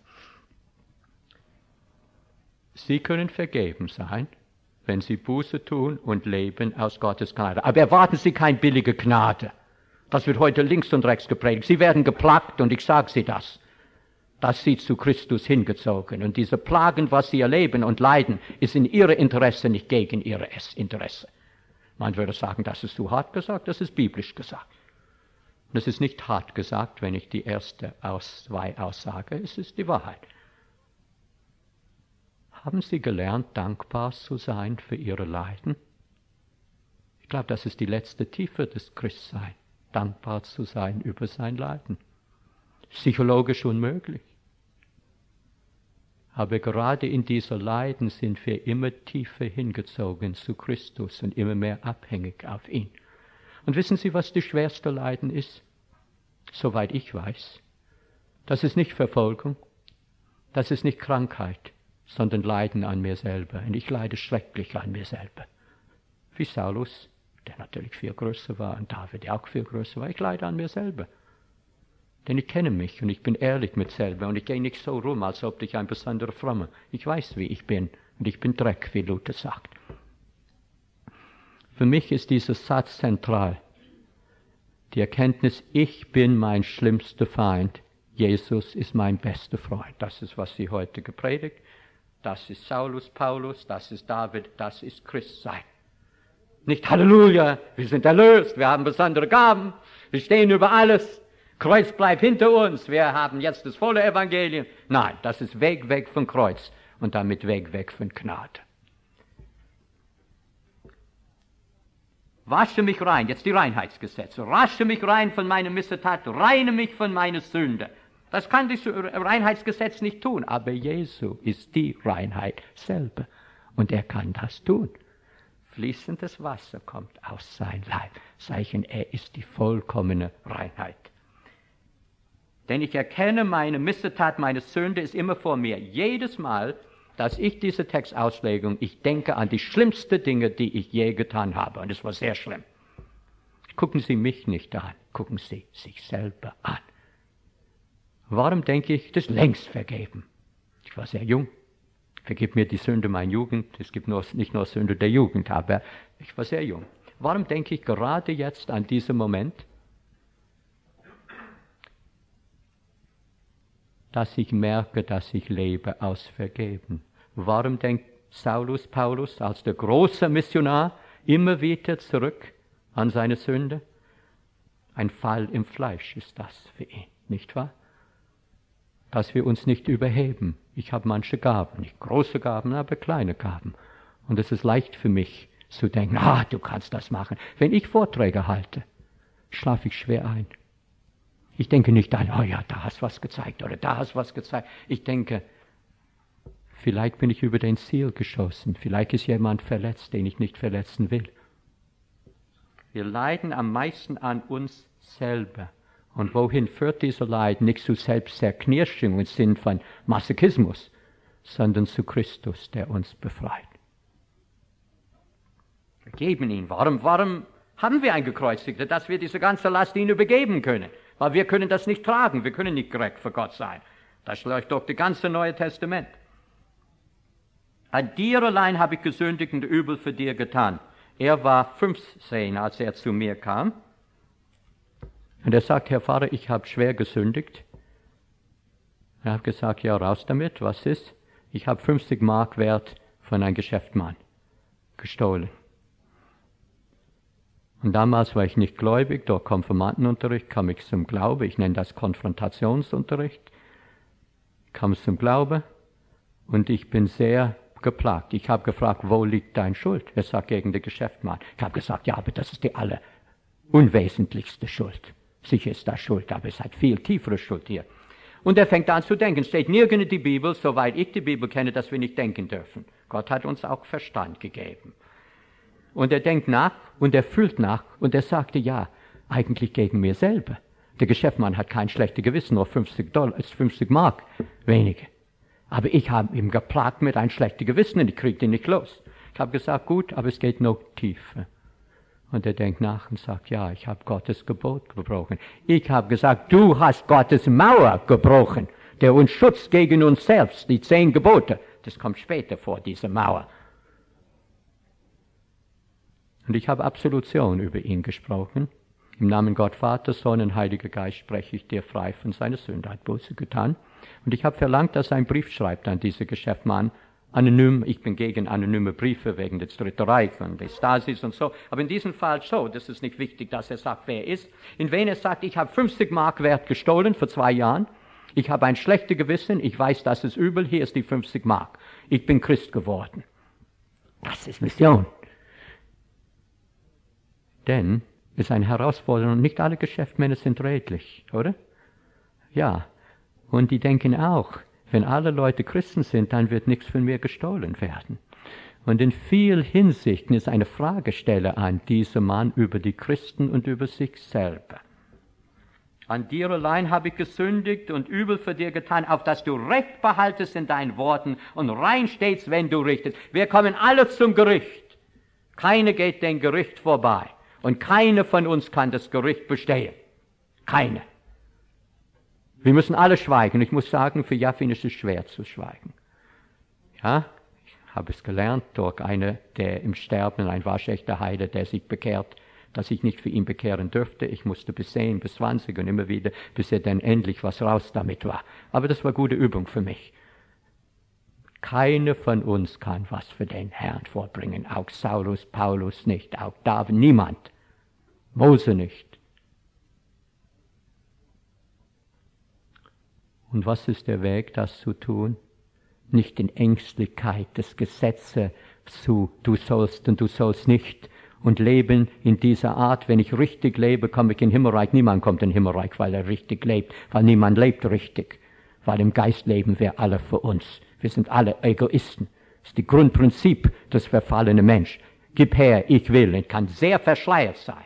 Sie können vergeben sein, wenn Sie Buße tun und leben aus Gottes Gnade. Aber erwarten Sie keine billige Gnade. Das wird heute links und rechts gepredigt. Sie werden geplagt und ich sage Sie das. Das Sie zu Christus hingezogen. Und diese Plagen, was Sie erleben und leiden, ist in Ihrem Interesse, nicht gegen Ihr Interesse. Man würde sagen, das ist zu hart gesagt, das ist biblisch gesagt. Und es ist nicht hart gesagt, wenn ich die erste zwei aussage, es ist die Wahrheit. Haben Sie gelernt, dankbar zu sein für Ihre Leiden? Ich glaube, das ist die letzte Tiefe des Christseins, dankbar zu sein über sein Leiden. Psychologisch unmöglich. Aber gerade in dieser Leiden sind wir immer tiefer hingezogen zu Christus und immer mehr abhängig auf ihn. Und wissen Sie, was das schwerste Leiden ist? Soweit ich weiß. Das ist nicht Verfolgung, das ist nicht Krankheit, sondern Leiden an mir selber. Und ich leide schrecklich an mir selber. Wie Saulus, der natürlich viel größer war, und David, der auch viel größer war. Ich leide an mir selber. Denn ich kenne mich und ich bin ehrlich mit selber und ich gehe nicht so rum, als ob ich ein besonderer Frommer. Ich weiß, wie ich bin und ich bin Dreck, wie Luther sagt. Für mich ist dieser Satz zentral. Die Erkenntnis, ich bin mein schlimmster Feind, Jesus ist mein bester Freund. Das ist, was Sie heute gepredigt. Das ist Saulus, Paulus, das ist David, das ist Christsein. Nicht Halleluja, wir sind erlöst, wir haben besondere Gaben, wir stehen über alles. Kreuz bleibt hinter uns, wir haben jetzt das volle Evangelium. Nein, das ist weg vom Kreuz und damit weg von Gnade. Wasche mich rein, jetzt die Reinheitsgesetze. Wasche mich rein von meiner Missetat, reine mich von meiner Sünde. Das kann das Reinheitsgesetz nicht tun, aber Jesu ist die Reinheit selber und er kann das tun. Fließendes Wasser kommt aus sein Leib. Zeichen, er ist die vollkommene Reinheit. Denn ich erkenne meine Missetat, meine Sünde ist immer vor mir. Jedes Mal, dass ich diese Textauslegung, ich denke an die schlimmsten Dinge, die ich je getan habe. Und es war sehr schlimm. Gucken Sie mich nicht an, gucken Sie sich selber an. Warum denke ich, das ist längst vergeben? Ich war sehr jung. Vergib mir die Sünde meiner Jugend. Es gibt nicht nur Sünde der Jugend, aber ich war sehr jung. Warum denke ich gerade jetzt an diesen Moment, dass ich merke, dass ich lebe aus Vergeben? Warum denkt Paulus als der große Missionar immer wieder zurück an seine Sünde? Ein Fall im Fleisch ist das für ihn, nicht wahr? Dass wir uns nicht überheben. Ich habe manche Gaben, nicht große Gaben, aber kleine Gaben. Und es ist leicht für mich zu denken, du kannst das machen. Wenn ich Vorträge halte, schlafe ich schwer ein. Ich denke nicht an, da hast du was gezeigt oder da hast du was gezeigt. Ich denke, vielleicht bin ich über den Ziel geschossen. Vielleicht ist jemand verletzt, den ich nicht verletzen will. Wir leiden am meisten an uns selber. Und wohin führt dieser Leid? Nicht zu Selbstzerknirschung im Sinn von Masochismus, sondern zu Christus, der uns befreit. Wir geben ihn. Warum haben wir einen Gekreuzigten? Dass wir diese ganze Last ihm übergeben können. Weil wir können das nicht tragen. Wir können nicht gerecht für Gott sein. Das läuft durch das ganze Neue Testament. An dir allein habe ich gesündigt und übel für dir getan. Er war 15, als er zu mir kam. Und er sagt, Herr Pfarrer, ich habe schwer gesündigt. Er hat gesagt, ja, raus damit, was ist? Ich habe 50 Mark wert von einem Geschäftsmann gestohlen. Und damals war ich nicht gläubig, durch Konfirmandenunterricht kam ich zum Glaube, ich nenne das Konfrontationsunterricht, kam zum Glaube und ich bin sehr geplagt. Ich habe gefragt, wo liegt deine Schuld? Er sagt, gegen den Geschäftsmann. Ich habe gesagt, ja, aber das ist die unwesentlichste Schuld. Sicher ist das Schuld, aber es hat viel tiefere Schuld hier. Und er fängt an zu denken. Steht nirgends in die Bibel, soweit ich die Bibel kenne, dass wir nicht denken dürfen. Gott hat uns auch Verstand gegeben. Und er denkt nach und er fühlt nach und er sagte, ja, eigentlich gegen mir selber. Der Geschäftsmann hat kein schlechtes Gewissen, nur 50 Mark weniger. Aber ich habe ihn geplagt mit einem schlechten Gewissen und ich kriege ihn nicht los. Ich habe gesagt, gut, aber es geht noch tiefer. Und er denkt nach und sagt, ja, ich habe Gottes Gebot gebrochen. Ich habe gesagt, du hast Gottes Mauer gebrochen, der uns Schutz gegen uns selbst, die 10 Gebote. Das kommt später vor, diese Mauer. Und ich habe Absolution über ihn gesprochen. Im Namen Gott, Vater, Sohn und Heiliger Geist spreche ich dir frei von seiner Sünde, hat Buße getan. Und ich habe verlangt, dass er einen Brief schreibt an diesen Geschäftsmann, anonym. Ich bin gegen anonyme Briefe wegen des Dritten Reich und des Stasis und so. Aber in diesem Fall so, das ist nicht wichtig, dass er sagt, wer er ist. In wen er sagt, ich habe 50 Mark wert gestohlen vor 2 Jahren. Ich habe ein schlechtes Gewissen. Ich weiß, das ist übel. Hier ist die 50 Mark. Ich bin Christ geworden. Das ist Mission. Denn es ist eine Herausforderung. Nicht alle Geschäftsmänner sind redlich, oder? Ja. Und die denken auch, wenn alle Leute Christen sind, dann wird nichts von mir gestohlen werden. Und in vielen Hinsichten ist eine Fragestelle an diesem Mann über die Christen und über sich selber. An dir allein habe ich gesündigt und übel für dir getan, auf dass du Recht behaltest in deinen Worten und rein stehst, wenn du richtest. Wir kommen alle zum Gericht. Keiner geht dem Gericht vorbei. Und keiner von uns kann das Gericht bestehen. Keiner. Wir müssen alle schweigen. Ich muss sagen, für Jaffin ist es schwer zu schweigen. Ja, ich habe es gelernt durch einen, der im Sterben, ein waschechter Heiler, der sich bekehrt, dass ich nicht für ihn bekehren dürfte. Ich musste bis 10, bis 20 und immer wieder, bis er dann endlich was raus damit war. Aber das war gute Übung für mich. Keiner von uns kann was für den Herrn vorbringen. Auch Saulus, Paulus nicht, auch David, niemand. Mose nicht. Und was ist der Weg, das zu tun? Nicht in Ängstlichkeit des Gesetzes zu, du sollst und du sollst nicht. Und leben in dieser Art, wenn ich richtig lebe, komme ich in den Himmelreich. Niemand kommt in den Himmelreich, weil er richtig lebt, weil niemand lebt richtig. Weil im Geist leben wir alle für uns. Wir sind alle Egoisten. Das ist das Grundprinzip des verfallenen Menschen. Gib her, ich will. Es kann sehr verschleiert sein.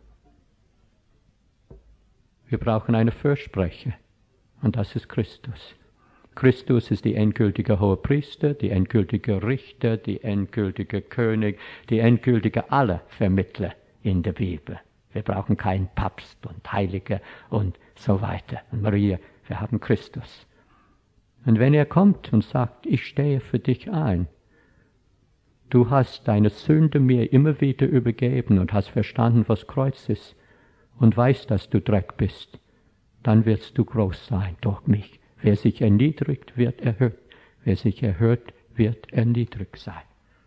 Wir brauchen einen Fürsprecher. Und das ist Christus. Christus ist die endgültige Hohepriester, die endgültige Richter, die endgültige König, die endgültige aller Vermittler in der Bibel. Wir brauchen keinen Papst und Heilige und so weiter. Und Maria, wir haben Christus. Und wenn er kommt und sagt, ich stehe für dich ein, du hast deine Sünde mir immer wieder übergeben und hast verstanden, was Kreuz ist und weißt, dass du Dreck bist, dann wirst du groß sein durch mich. Wer sich erniedrigt, wird erhöht. Wer sich erhöht, wird erniedrigt sein.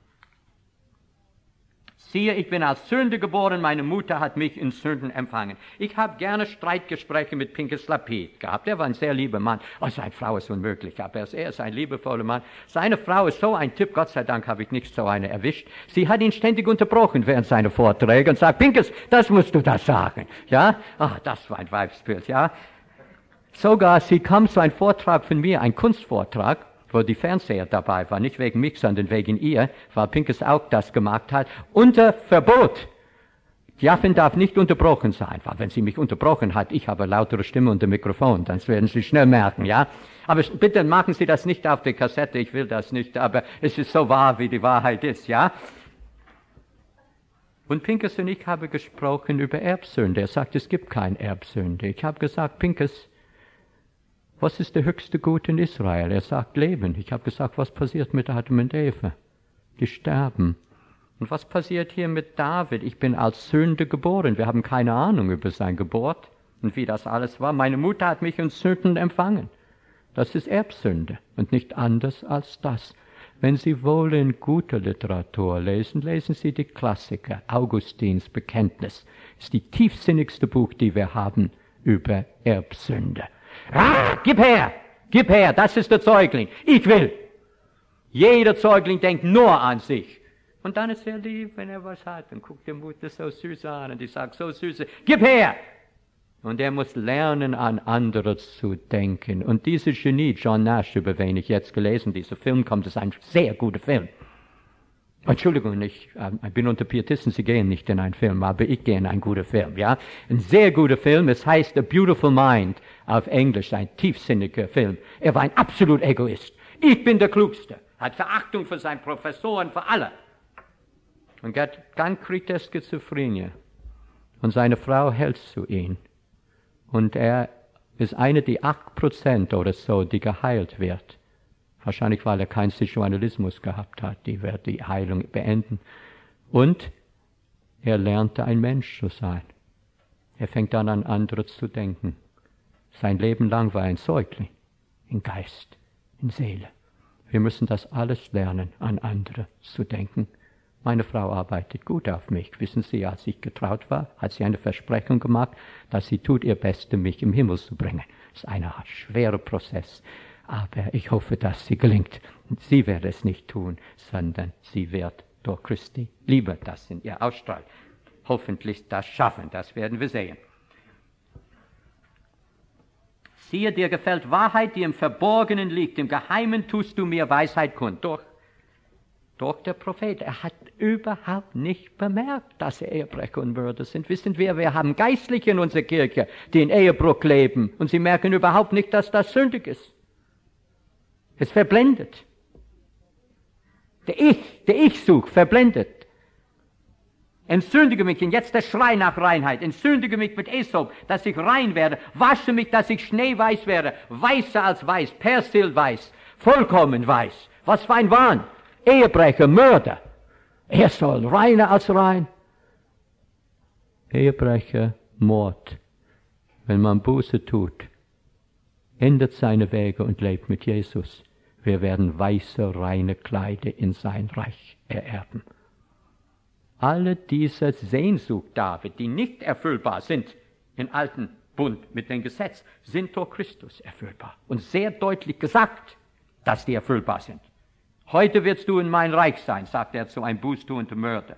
Siehe, ich bin als Sünde geboren, meine Mutter hat mich in Sünden empfangen. Ich habe gerne Streitgespräche mit Pinchas Lapid gehabt. Er war ein sehr lieber Mann. Oh, seine Frau ist unmöglich, aber er ist ein liebevoller Mann. Seine Frau ist so ein Typ, Gott sei Dank habe ich nicht so eine erwischt. Sie hat ihn ständig unterbrochen während seiner Vorträge und sagt, Pinchas, das musst du da sagen. Ja, ach, das war ein Weibsbild, ja. Sogar, sie kam zu einem Vortrag von mir, ein Kunstvortrag, wo die Fernseher dabei waren, nicht wegen mich, sondern wegen ihr, weil Pinchas auch das gemacht hat, unter Verbot. Jaffin darf nicht unterbrochen sein, weil wenn sie mich unterbrochen hat, ich habe lautere Stimme unter Mikrofon, dann werden Sie schnell merken, ja. Aber bitte machen Sie das nicht auf der Kassette, ich will das nicht, aber es ist so wahr, wie die Wahrheit ist, ja. Und Pinchas und ich haben gesprochen über Erbsünde. Er sagt, es gibt keine Erbsünde. Ich habe gesagt, Pinchas, was ist der höchste Gut in Israel? Er sagt Leben. Ich habe gesagt, was passiert mit Adam und Eva? Die sterben. Und was passiert hier mit David? Ich bin als Sünde geboren. Wir haben keine Ahnung über sein Geburt und wie das alles war. Meine Mutter hat mich in Sünden empfangen. Das ist Erbsünde und nicht anders als das. Wenn Sie wollen gute Literatur lesen, lesen Sie die Klassiker. Augustins Bekenntnis ist die tiefsinnigste Buch, die wir haben über Erbsünde. Ah, gib her, das ist der Säugling, ich will. Jeder Säugling denkt nur an sich. Und dann ist er lieb, wenn er was hat. Dann guckt die Mutter so süß an und die sagt so süß, gib her. Und er muss lernen, an andere zu denken. Und dieser Genie, John Nash, über wen ich jetzt gelesen, dieser Film kommt, ist ein sehr guter Film. Entschuldigung, ich bin unter Pietisten, Sie gehen nicht in einen Film, aber ich gehe in einen guten Film, ja. Ein sehr guter Film, es heißt A Beautiful Mind, auf Englisch, ein tiefsinniger Film. Er war ein absolut Egoist. Ich bin der Klugste, hat Verachtung für seine Professoren, für alle. Und dann kriegt er Schizophrenie. Und seine Frau hält zu ihm. Und er ist einer der 8% oder so, die geheilt wird. Wahrscheinlich, weil er keinen Sexualismus gehabt hat. Die wird die Heilung beenden. Und er lernte, ein Mensch zu sein. Er fängt dann an, andere zu denken. Sein Leben lang war er ein Säugling. In Geist, in Seele. Wir müssen das alles lernen, an andere zu denken. Meine Frau arbeitet gut auf mich. Wissen Sie, als ich getraut war, hat sie eine Versprechung gemacht, dass sie tut ihr Bestes, mich im Himmel zu bringen. Das ist ein schwerer Prozess. Aber ich hoffe, dass sie gelingt. Sie wird es nicht tun, sondern sie wird durch Christi Liebe, das in ihr ausstrahlt, hoffentlich das schaffen. Das werden wir sehen. Siehe, dir gefällt Wahrheit, die im Verborgenen liegt. Im Geheimen tust du mir Weisheit kund. Durch der Prophet. Er hat überhaupt nicht bemerkt, dass er Ehebrecher und Mörder sind. Wissen wir haben Geistliche in unserer Kirche, die in Ehebruch leben. Und sie merken überhaupt nicht, dass das sündig ist. Es verblendet. Der Ich-Such verblendet. Entsündige mich, und jetzt der Schrei nach Reinheit. Entsündige mich mit Esop, dass ich rein werde. Wasche mich, dass ich schneeweiß werde. Weißer als weiß, persilweiß, vollkommen weiß. Was für ein Wahn. Ehebrecher, Mörder. Er soll reiner als rein. Ehebrecher, Mord. Wenn man Buße tut, ändert seine Wege und lebt mit Jesus. Wir werden weiße, reine Kleider in sein Reich ererben. Alle diese Sehnsucht, David, die nicht erfüllbar sind im alten Bund mit dem Gesetz, sind durch Christus erfüllbar. Und sehr deutlich gesagt, dass die erfüllbar sind. Heute wirst du in mein Reich sein, sagt er zu einem bußtuenden Mörder.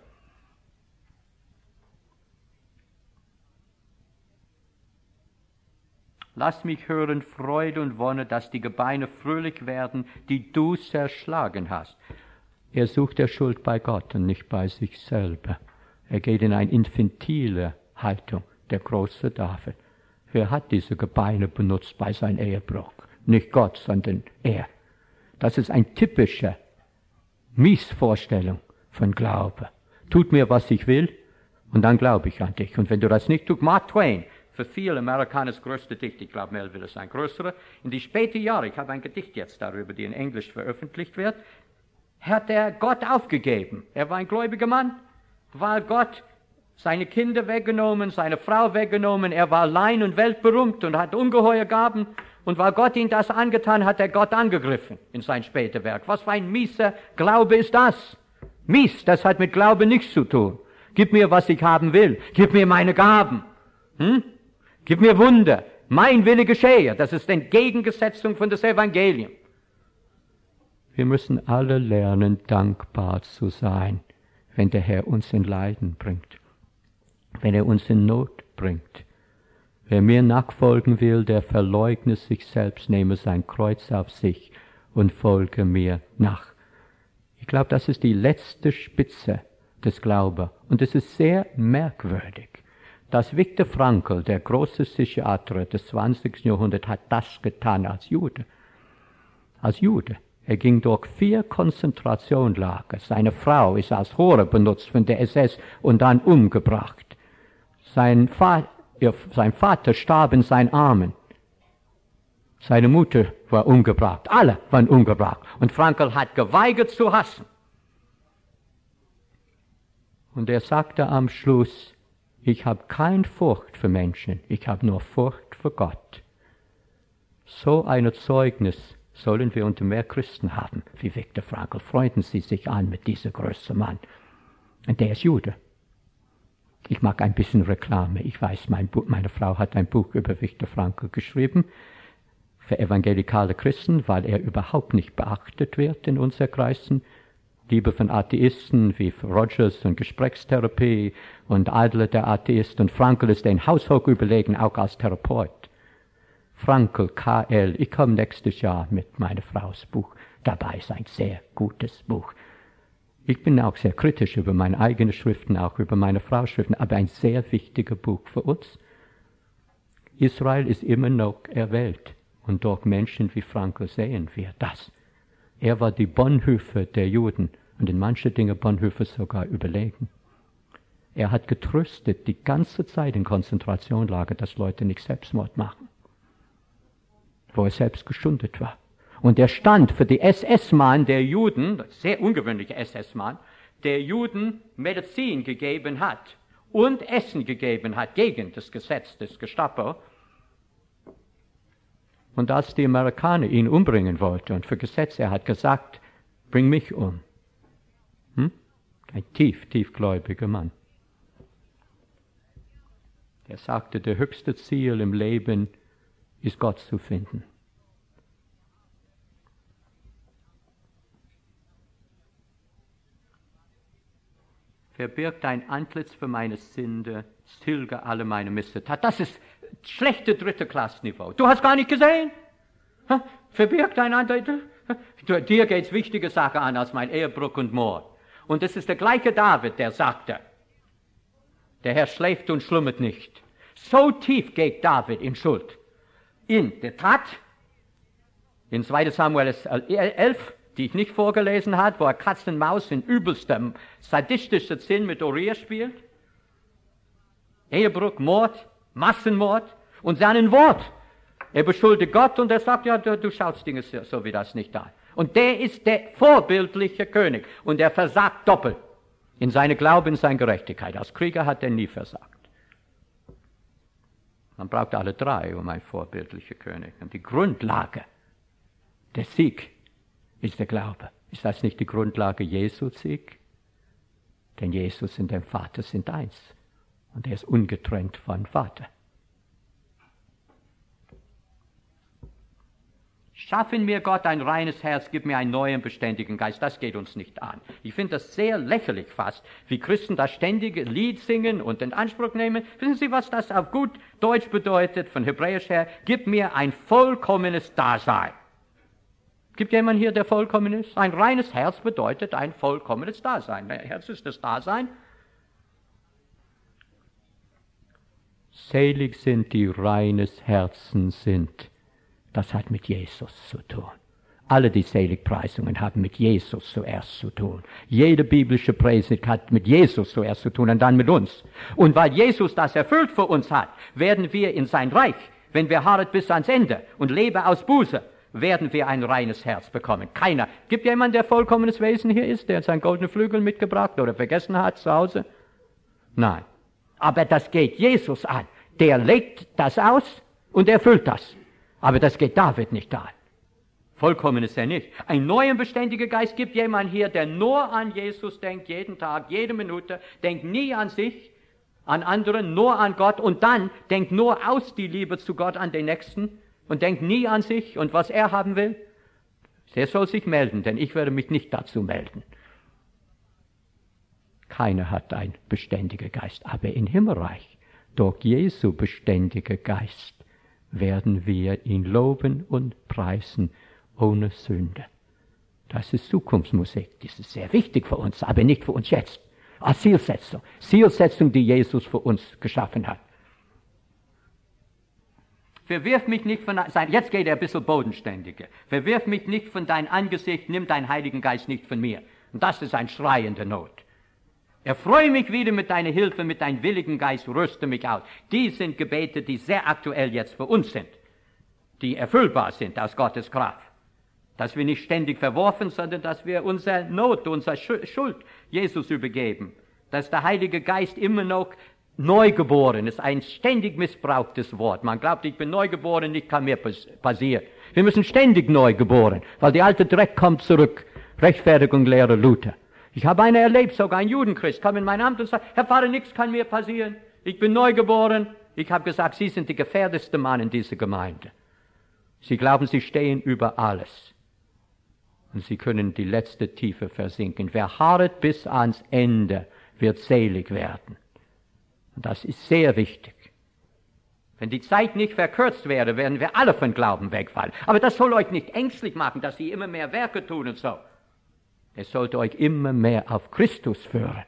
Lass mich hören Freude und Wonne, dass die Gebeine fröhlich werden, die du zerschlagen hast. Er sucht der Schuld bei Gott und nicht bei sich selber. Er geht in eine infantile Haltung, der große David. Wer hat diese Gebeine benutzt bei seinem Ehebruch? Nicht Gott, sondern er. Das ist eine typische Miesvorstellung von Glaube. Tut mir, was ich will, und dann glaube ich an dich. Und wenn du das nicht tust, Mark Twain, für viele Amerikaner das größte Dicht, ich glaube, Melville ist ein größerer. In die späten Jahre, ich habe ein Gedicht jetzt darüber, die in Englisch veröffentlicht wird, hat er Gott aufgegeben. Er war ein gläubiger Mann, weil Gott seine Kinder weggenommen, seine Frau weggenommen, er war allein und weltberühmt und hat ungeheuer Gaben. Und weil Gott ihm das angetan hat, er Gott angegriffen in sein später Werk. Was für ein mieser Glaube ist das? Mies, das hat mit Glaube nichts zu tun. Gib mir, was ich haben will. Gib mir meine Gaben. Gib mir Wunder. Mein Wille geschehe. Das ist Entgegengesetzung von das Evangelium. Wir müssen alle lernen, dankbar zu sein, wenn der Herr uns in Leiden bringt, wenn er uns in Not bringt. Wer mir nachfolgen will, der verleugne sich selbst, nehme sein Kreuz auf sich und folge mir nach. Ich glaube, das ist die letzte Spitze des Glaubens. Und es ist sehr merkwürdig, dass Viktor Frankl, der große Psychiater des 20. Jahrhunderts, hat das getan als Jude. Als Jude. Er ging durch 4 Konzentrationslager. Seine Frau ist als Hure benutzt von der SS und dann umgebracht. Sein Vater starb in seinen Armen. Seine Mutter war umgebracht. Alle waren umgebracht. Und Frankl hat geweigert zu hassen. Und er sagte am Schluss, ich habe keine Furcht für Menschen, ich habe nur Furcht für Gott. So ein Zeugnis sollen wir unter mehr Christen haben, wie Viktor Frankl. Freunden Sie sich an mit diesem großen Mann. Und der ist Jude. Ich mag ein bisschen Reklame. Ich weiß, meine Frau hat ein Buch über Viktor Frankl geschrieben für evangelikale Christen, weil er überhaupt nicht beachtet wird in unseren Kreisen. Liebe von Atheisten wie Rogers und Gesprächstherapie und Adler der Atheist. Und Frankl ist den haushoch überlegen, auch als Therapeut. Frankl, KL, ich komme nächstes Jahr mit meiner Frau's Buch. Dabei ist ein sehr gutes Buch. Ich bin auch sehr kritisch über meine eigenen Schriften, auch über meine Frau's Schriften, aber ein sehr wichtiges Buch für uns. Israel ist immer noch erwählt und durch Menschen wie Frankl sehen wir das. Er war die Bonhoeffer der Juden und in manchen Dingen Bonhoeffer sogar überlegen. Er hat getröstet die ganze Zeit in Konzentrationslager, dass Leute nicht Selbstmord machen, wo er selbst gestundet war. Und er stand für die SS-Mann der Juden, sehr ungewöhnliche SS-Mann, der Juden Medizin gegeben hat und Essen gegeben hat gegen das Gesetz des Gestapo. Und als die Amerikaner ihn umbringen wollten und für Gesetz, er hat gesagt, bring mich um. Ein tiefgläubiger Mann. Er sagte, der höchste Ziel im Leben ist Gott zu finden. Verbirgt ein Antlitz für meine Sünde, tilge alle meine Missetat. Das ist schlechte 3. Klassniveau. Du hast gar nicht gesehen? Verbirgt ein Antlitz. Dir geht's wichtige Sachen an als mein Ehebruch und Mord. Und es ist der gleiche David, der sagte, der Herr schläft und schlummert nicht. So tief geht David in Schuld. In der Tat, in 2 Samuel 11, die ich nicht vorgelesen habe, wo er Katz und Maus in übelstem, sadistischer Sinn mit Uriah spielt. Ehebruch, Mord, Massenmord und seinen Wort. Er beschuldigt Gott und er sagt, ja, du schaust Dinge so wie das nicht an. Und der ist der vorbildliche König und er versagt doppelt in seine Glaube, in seine Gerechtigkeit. Als Krieger hat er nie versagt. Man braucht alle 3 um ein vorbildlicher König. Und die Grundlage, der Sieg, ist der Glaube. Ist das nicht die Grundlage Jesu Sieg? Denn Jesus und der Vater sind eins. Und er ist ungetrennt vom Vater. Schaff in mir, Gott, ein reines Herz, gib mir einen neuen, beständigen Geist. Das geht uns nicht an. Ich finde das sehr lächerlich fast, wie Christen das ständige Lied singen und in Anspruch nehmen. Wissen Sie, was das auf gut Deutsch bedeutet, von Hebräisch her? Gib mir ein vollkommenes Dasein. Gibt jemand hier, der vollkommen ist? Ein reines Herz bedeutet ein vollkommenes Dasein. Ein Herz ist das Dasein. Selig sind, die reines Herzen sind. Das hat mit Jesus zu tun. Alle die Seligpreisungen haben mit Jesus zuerst zu tun. Jede biblische Predigt hat mit Jesus zuerst zu tun und dann mit uns. Und weil Jesus das erfüllt für uns hat, werden wir in sein Reich, wenn wir harret bis ans Ende und leben aus Buße, werden wir ein reines Herz bekommen. Keiner. Gibt jemand, der vollkommenes Wesen hier ist, der seinen goldenen Flügel mitgebracht oder vergessen hat zu Hause? Nein. Aber das geht Jesus an. Der legt das aus und erfüllt das. Aber das geht David nicht an. Vollkommen ist er nicht. Ein neuer beständiger Geist gibt jemand hier, der nur an Jesus denkt, jeden Tag, jede Minute, denkt nie an sich, an anderen, nur an Gott und dann denkt nur aus die Liebe zu Gott an den Nächsten und denkt nie an sich und was er haben will. Der soll sich melden, denn ich werde mich nicht dazu melden. Keiner hat einen beständigen Geist, aber im Himmelreich, durch Jesu beständiger Geist, werden wir ihn loben und preisen ohne Sünde. Das ist Zukunftsmusik, das ist sehr wichtig für uns, aber nicht für uns jetzt. Als Zielsetzung, Zielsetzung, die Jesus für uns geschaffen hat. Verwirf mich nicht von sein, jetzt geht er ein bisschen bodenständiger. Verwirf mich nicht von dein Angesicht, nimm deinen Heiligen Geist nicht von mir. Und das ist ein Schrei in der Not. Erfreue mich wieder mit deiner Hilfe, mit deinem willigen Geist, rüste mich aus. Die sind Gebete, die sehr aktuell jetzt für uns sind, die erfüllbar sind aus Gottes Kraft. Dass wir nicht ständig verworfen, sondern dass wir unsere Not, unsere Schuld Jesus übergeben. Dass der Heilige Geist immer noch neugeboren ist, ein ständig missbrauchtes Wort. Man glaubt, ich bin neugeboren, nichts kann mehr passieren. Wir müssen ständig neugeboren, weil die alte Dreck kommt zurück. Rechtfertigung, Lehre Luther. Ich habe einen erlebt, sogar ein Judenchrist, kam in mein Amt und sagte, Herr Pfarrer, nichts kann mir passieren. Ich bin neugeboren. Ich habe gesagt, Sie sind der gefährdetste Mann in dieser Gemeinde. Sie glauben, Sie stehen über alles. Und Sie können die letzte Tiefe versinken. Wer harret bis ans Ende, wird selig werden. Und das ist sehr wichtig. Wenn die Zeit nicht verkürzt wäre, werden wir alle von Glauben wegfallen. Aber das soll euch nicht ängstlich machen, dass Sie immer mehr Werke tun und so. Es sollte euch immer mehr auf Christus führen.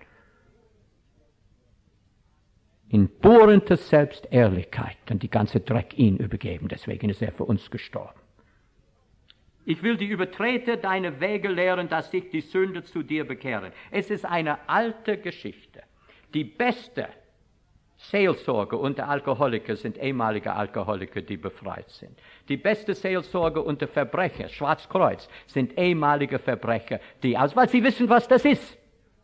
In bohrender Selbstehrlichkeit und die ganze Dreck ihn übergeben. Deswegen ist er für uns gestorben. Ich will die Übertreter deine Wege lehren, dass sich die Sünder zu dir bekehren. Es ist eine alte Geschichte. Die beste Seelsorge unter Alkoholiker sind ehemalige Alkoholiker, die befreit sind. Die beste Seelsorge unter Verbrecher, Schwarzkreuz, sind ehemalige Verbrecher, weil sie wissen, was das ist.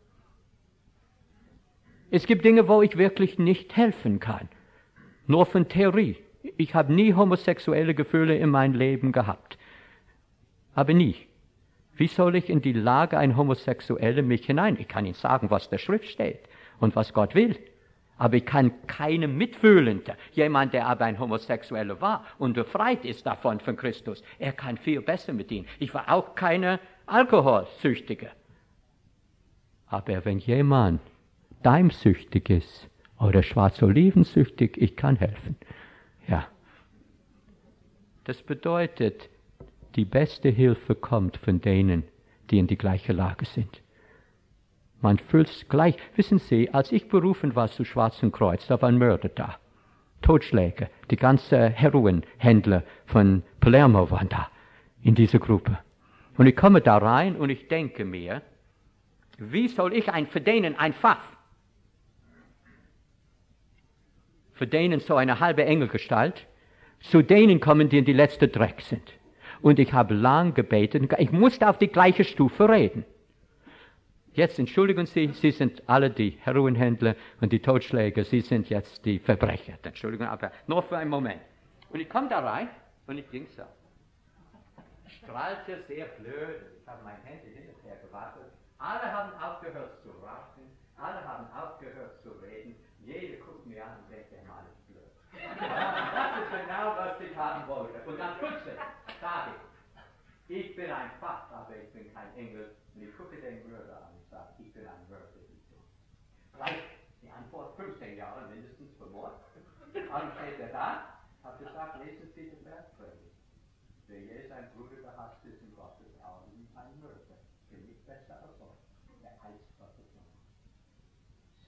Es gibt Dinge, wo ich wirklich nicht helfen kann. Nur von Theorie. Ich habe nie homosexuelle Gefühle in meinem Leben gehabt. Aber nie. Wie soll ich in die Lage ein Homosexueller mich hinein? Ich kann Ihnen sagen, was der Schrift steht und was Gott will. Aber ich kann keinem Mitfühlenden, jemand, der aber ein Homosexueller war und befreit ist davon von Christus, er kann viel besser mit ihm. Ich war auch keine Alkoholsüchtige. Aber wenn jemand daimsüchtig ist oder schwarzolivensüchtig, ich kann helfen. Ja. Das bedeutet, die beste Hilfe kommt von denen, die in die gleiche Lage sind. Man fühlt es gleich. Wissen Sie, als ich berufen war zu Schwarzen Kreuz, da waren Mörder da. Totschläger, die ganze Heroinhändler von Palermo waren da, in dieser Gruppe. Und ich komme da rein und ich denke mir, wie soll ich verdienen, ein Pfaff, verdienen so eine halbe Engelgestalt, zu denen kommen, die in die letzte Dreck sind. Und ich habe lang gebetet, ich musste auf die gleiche Stufe reden. Jetzt entschuldigen Sie, Sie sind alle die Heroinhändler und die Totschläger, Sie sind jetzt die Verbrecher. Entschuldigung, aber nur für einen Moment. Und ich komme da rein und ich ging so. Strahlte sehr blöd, ich habe meine Hände hinterher gewartet. Alle haben aufgehört zu rauchen, alle haben aufgehört zu reden. Jeder guckt mir an und denkt, der Mann ist blöd. Das ist genau, was ich haben wollte. Und dann plötzlich sage ich bin ein Pfaff, aber ich bin kein Engel. Und ich gucke den Mörder an und sage, ich bin ein Mörder. Gleich die Antwort, 15 Jahre mindestens für Mord. Und steht er da, hat gesagt, lesen Sie den Bergpredigt. Wer je sein Bruder behasst, ist in Gottes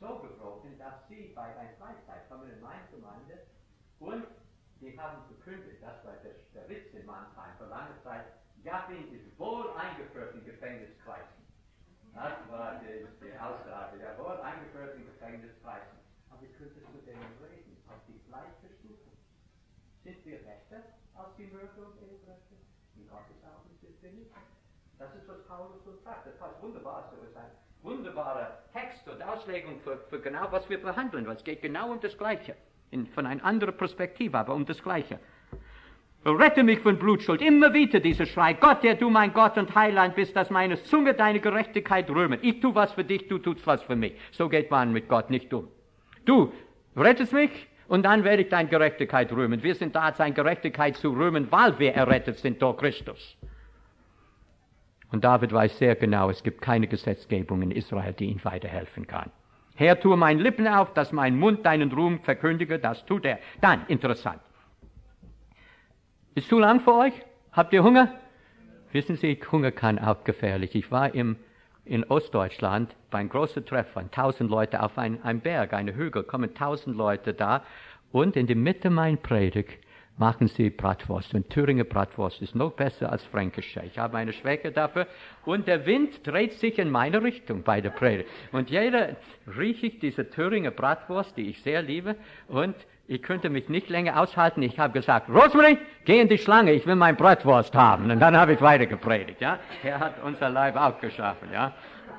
so gebrochen, dass sie bei einer Freizeit kommen in meine Gemeinde und die haben verkündet, das war der Witz in Mannheim für lange Zeit, Jacquin ist wohl eingeführt in Gefängniskreisen. Das war die Aussage, ja, wohl eingeführt in Gefängniskreisen. Aber ich könnte zu denen reden, auf die gleiche Stufe. Sind wir rechter als die Mörder und Ehebrecher? In Gottes Augen sind wir nicht. Das ist, was Paulus uns sagt. Das heißt wunderbar, so ist ein wunderbarer Text und Auslegung für genau, was wir behandeln. Weil es geht genau um das Gleiche. Von einer anderen Perspektive, aber um das Gleiche. Rette mich von Blutschuld. Immer wieder dieser Schrei. Gott, der du mein Gott und Heiland bist, dass meine Zunge deine Gerechtigkeit rühmt. Ich tue was für dich, du tust was für mich. So geht man mit Gott nicht um. Du rettest mich und dann werde ich deine Gerechtigkeit rühmen. Wir sind da, seine Gerechtigkeit zu rühmen, weil wir errettet sind durch Christus. Und David weiß sehr genau, es gibt keine Gesetzgebung in Israel, die ihm weiterhelfen kann. Herr, tue meine Lippen auf, dass mein Mund deinen Ruhm verkündige, das tut er. Dann, interessant. Ist zu lang für euch? Habt ihr Hunger? Wissen Sie, Hunger kann auch gefährlich. Ich war in Ostdeutschland bei einem großen Treff von 1000 Leute auf einem Berg, einem Hügel, kommen 1000 Leute da und in der Mitte meiner Predigt machen sie Bratwurst. Und Thüringer Bratwurst ist noch besser als fränkische. Ich habe eine Schwäche dafür. Und der Wind dreht sich in meine Richtung bei der Predigt. Und jeder rieche ich diese Thüringer Bratwurst, die ich sehr liebe. Und ich könnte mich nicht länger aushalten. Ich habe gesagt, Rosemarie, geh in die Schlange, ich will mein Bratwurst haben. Und dann habe ich weiter gepredigt. Ja? Er hat unser Leib auch geschaffen. Ja?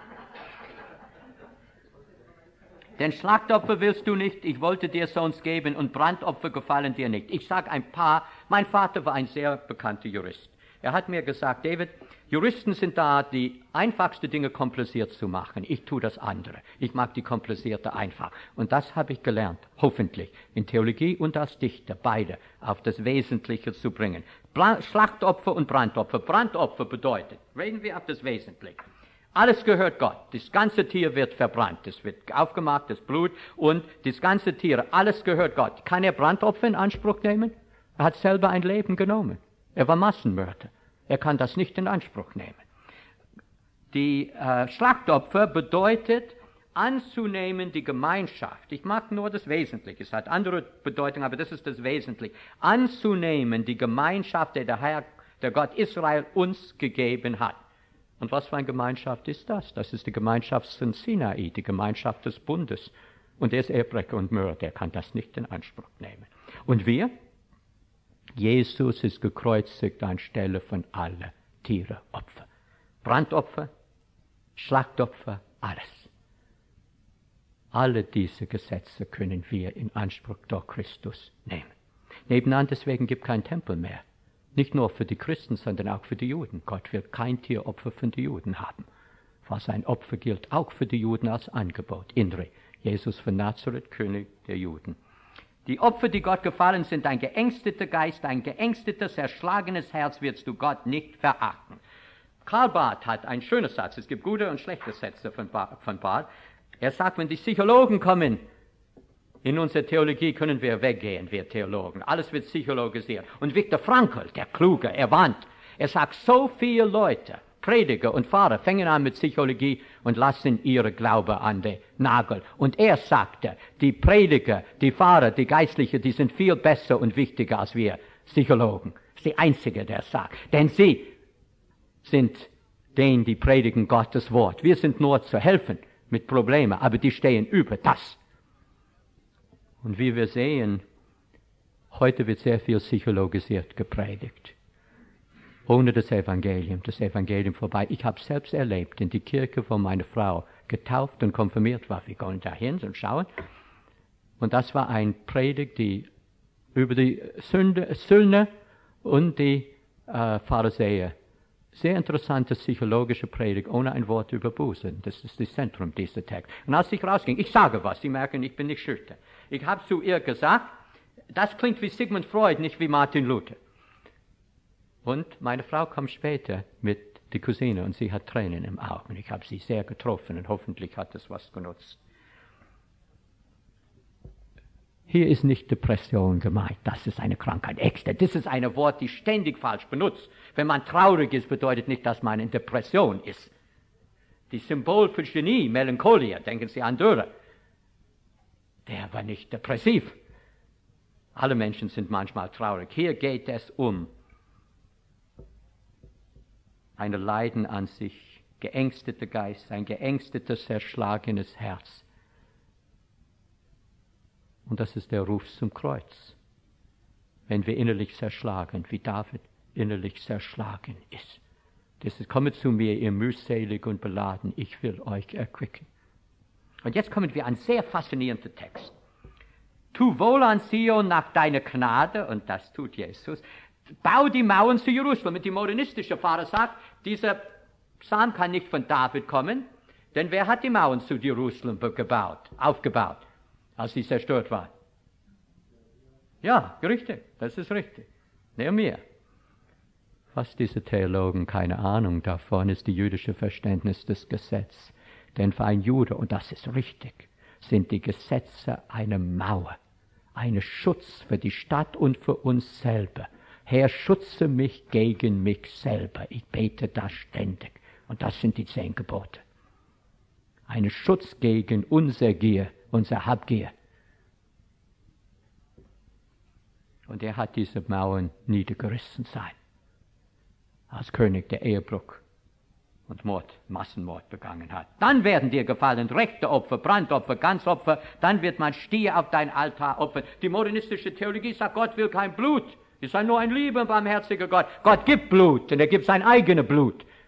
Denn Schlachtopfer willst du nicht, ich wollte dir sonst geben, und Brandopfer gefallen dir nicht. Ich sage ein paar, mein Vater war ein sehr bekannter Jurist. Er hat mir gesagt, David, Juristen sind da, die einfachsten Dinge kompliziert zu machen. Ich tue das andere. Ich mag die komplizierte einfach. Und das habe ich gelernt, hoffentlich, in Theologie und als Dichter, beide auf das Wesentliche zu bringen. Schlachtopfer und Brandopfer. Brandopfer bedeutet, reden wir auf das Wesentliche. Alles gehört Gott. Das ganze Tier wird verbrannt. Es wird aufgemacht, das Blut und das ganze Tier, alles gehört Gott. Kann er Brandopfer in Anspruch nehmen? Er hat selber ein Leben genommen. Er war Massenmörder. Er kann das nicht in Anspruch nehmen. Die Schlachtopfer bedeutet anzunehmen die Gemeinschaft. Ich mag nur das Wesentliche. Es hat andere Bedeutungen, aber das ist das Wesentliche. Anzunehmen die Gemeinschaft, die der Gott Israel uns gegeben hat. Und was für eine Gemeinschaft ist das? Das ist die Gemeinschaft von Sinai, die Gemeinschaft des Bundes. Und er ist Ehebrecher und Mörder, er kann das nicht in Anspruch nehmen. Und wir? Jesus ist gekreuzigt anstelle von allen Tiereopfer. Brandopfer, Schlachtopfer, alles. Alle diese Gesetze können wir in Anspruch durch Christus nehmen. Nebenan deswegen gibt es keinen Tempel mehr. Nicht nur für die Christen, sondern auch für die Juden. Gott wird kein Tieropfer von den Juden haben. Was ein Opfer gilt, auch für die Juden als Angebot. Indre, Jesus von Nazareth, König der Juden. Die Opfer, die Gott gefallen sind, ein geängsteter Geist, ein geängstetes, erschlagenes Herz wirst du Gott nicht verachten. Karl Barth hat einen schönen Satz. Es gibt gute und schlechte Sätze von Barth. Er sagt, wenn die Psychologen kommen, in unserer Theologie können wir weggehen, wir Theologen. Alles wird psychologisiert. Und Viktor Frankl, der Kluge, er warnt. Er sagt, so viele Leute, Prediger und Pfarrer, fangen an mit Psychologie und lassen ihre Glaube an den Nagel. Und er sagte, die Prediger, die Pfarrer, die Geistlichen, die sind viel besser und wichtiger als wir Psychologen. Das ist die Einzige, der sagt. Denn sie sind denen, die predigen Gottes Wort. Wir sind nur zu helfen mit Problemen, aber die stehen über das. Und wie wir sehen, heute wird sehr viel psychologisiert gepredigt. Ohne das Evangelium vorbei. Ich habe selbst erlebt, in die Kirche, wo meine Frau getauft und konfirmiert war. Wir gehen dahin und schauen. Und das war ein Predigt, die über die Sünder und die Pharisäer. Sehr interessante psychologische Predigt, ohne ein Wort über Buße. Das ist das Zentrum dieser Text. Und als ich rausging, ich sage was, Sie merken, ich bin nicht schüchtern. Ich habe zu ihr gesagt, das klingt wie Sigmund Freud, nicht wie Martin Luther. Und meine Frau kam später mit der Cousine und sie hat Tränen im Auge. Ich habe sie sehr getroffen und hoffentlich hat das was genutzt. Hier ist nicht Depression gemeint, das ist eine Krankheit. Das ist ein Wort, die ständig falsch benutzt. Wenn man traurig ist, bedeutet nicht, dass man in Depression ist. Die Symbol für Genie, Melancholia, denken Sie an Dürer. Der war nicht depressiv. Alle Menschen sind manchmal traurig. Hier geht es um ein Leiden an sich, geängsteter Geist, ein geängstetes, zerschlagenes Herz. Und das ist der Ruf zum Kreuz. Wenn wir innerlich zerschlagen, wie David innerlich zerschlagen ist. Das ist, komme zu mir, ihr mühselig und beladen, ich will euch erquicken. Und jetzt kommen wir an einen sehr faszinierenden Text. Tu wohl an Zion nach deiner Gnade, und das tut Jesus. Bau die Mauern zu Jerusalem. Und die modernistische Pfarrer sagt, dieser Psalm kann nicht von David kommen, denn wer hat die Mauern zu Jerusalem aufgebaut, als sie zerstört waren? Ja, richtig, das ist richtig. Nehemiah. Was diese Theologen keine Ahnung davon ist, die jüdische Verständnis des Gesetzes. Denn für einen Jude, und das ist richtig, sind die Gesetze eine Mauer, ein Schutz für die Stadt und für uns selber. Herr, schütze mich gegen mich selber. Ich bete das ständig. Und das sind die 10 Gebote. Ein Schutz gegen unsere Gier, unsere Habgier. Und er hat diese Mauern niedergerissen sein. Als König der Ehebruch und Mord, Massenmord begangen hat. Dann werden dir gefallen rechte Opfer, Brandopfer, Ganzopfer, dann wird man Stier auf dein Altar opfern. Die modernistische Theologie sagt, Gott will kein Blut. Es sei nur ein lieber und barmherziger Gott. Gott gibt Blut, denn er gibt sein eigenes Blut.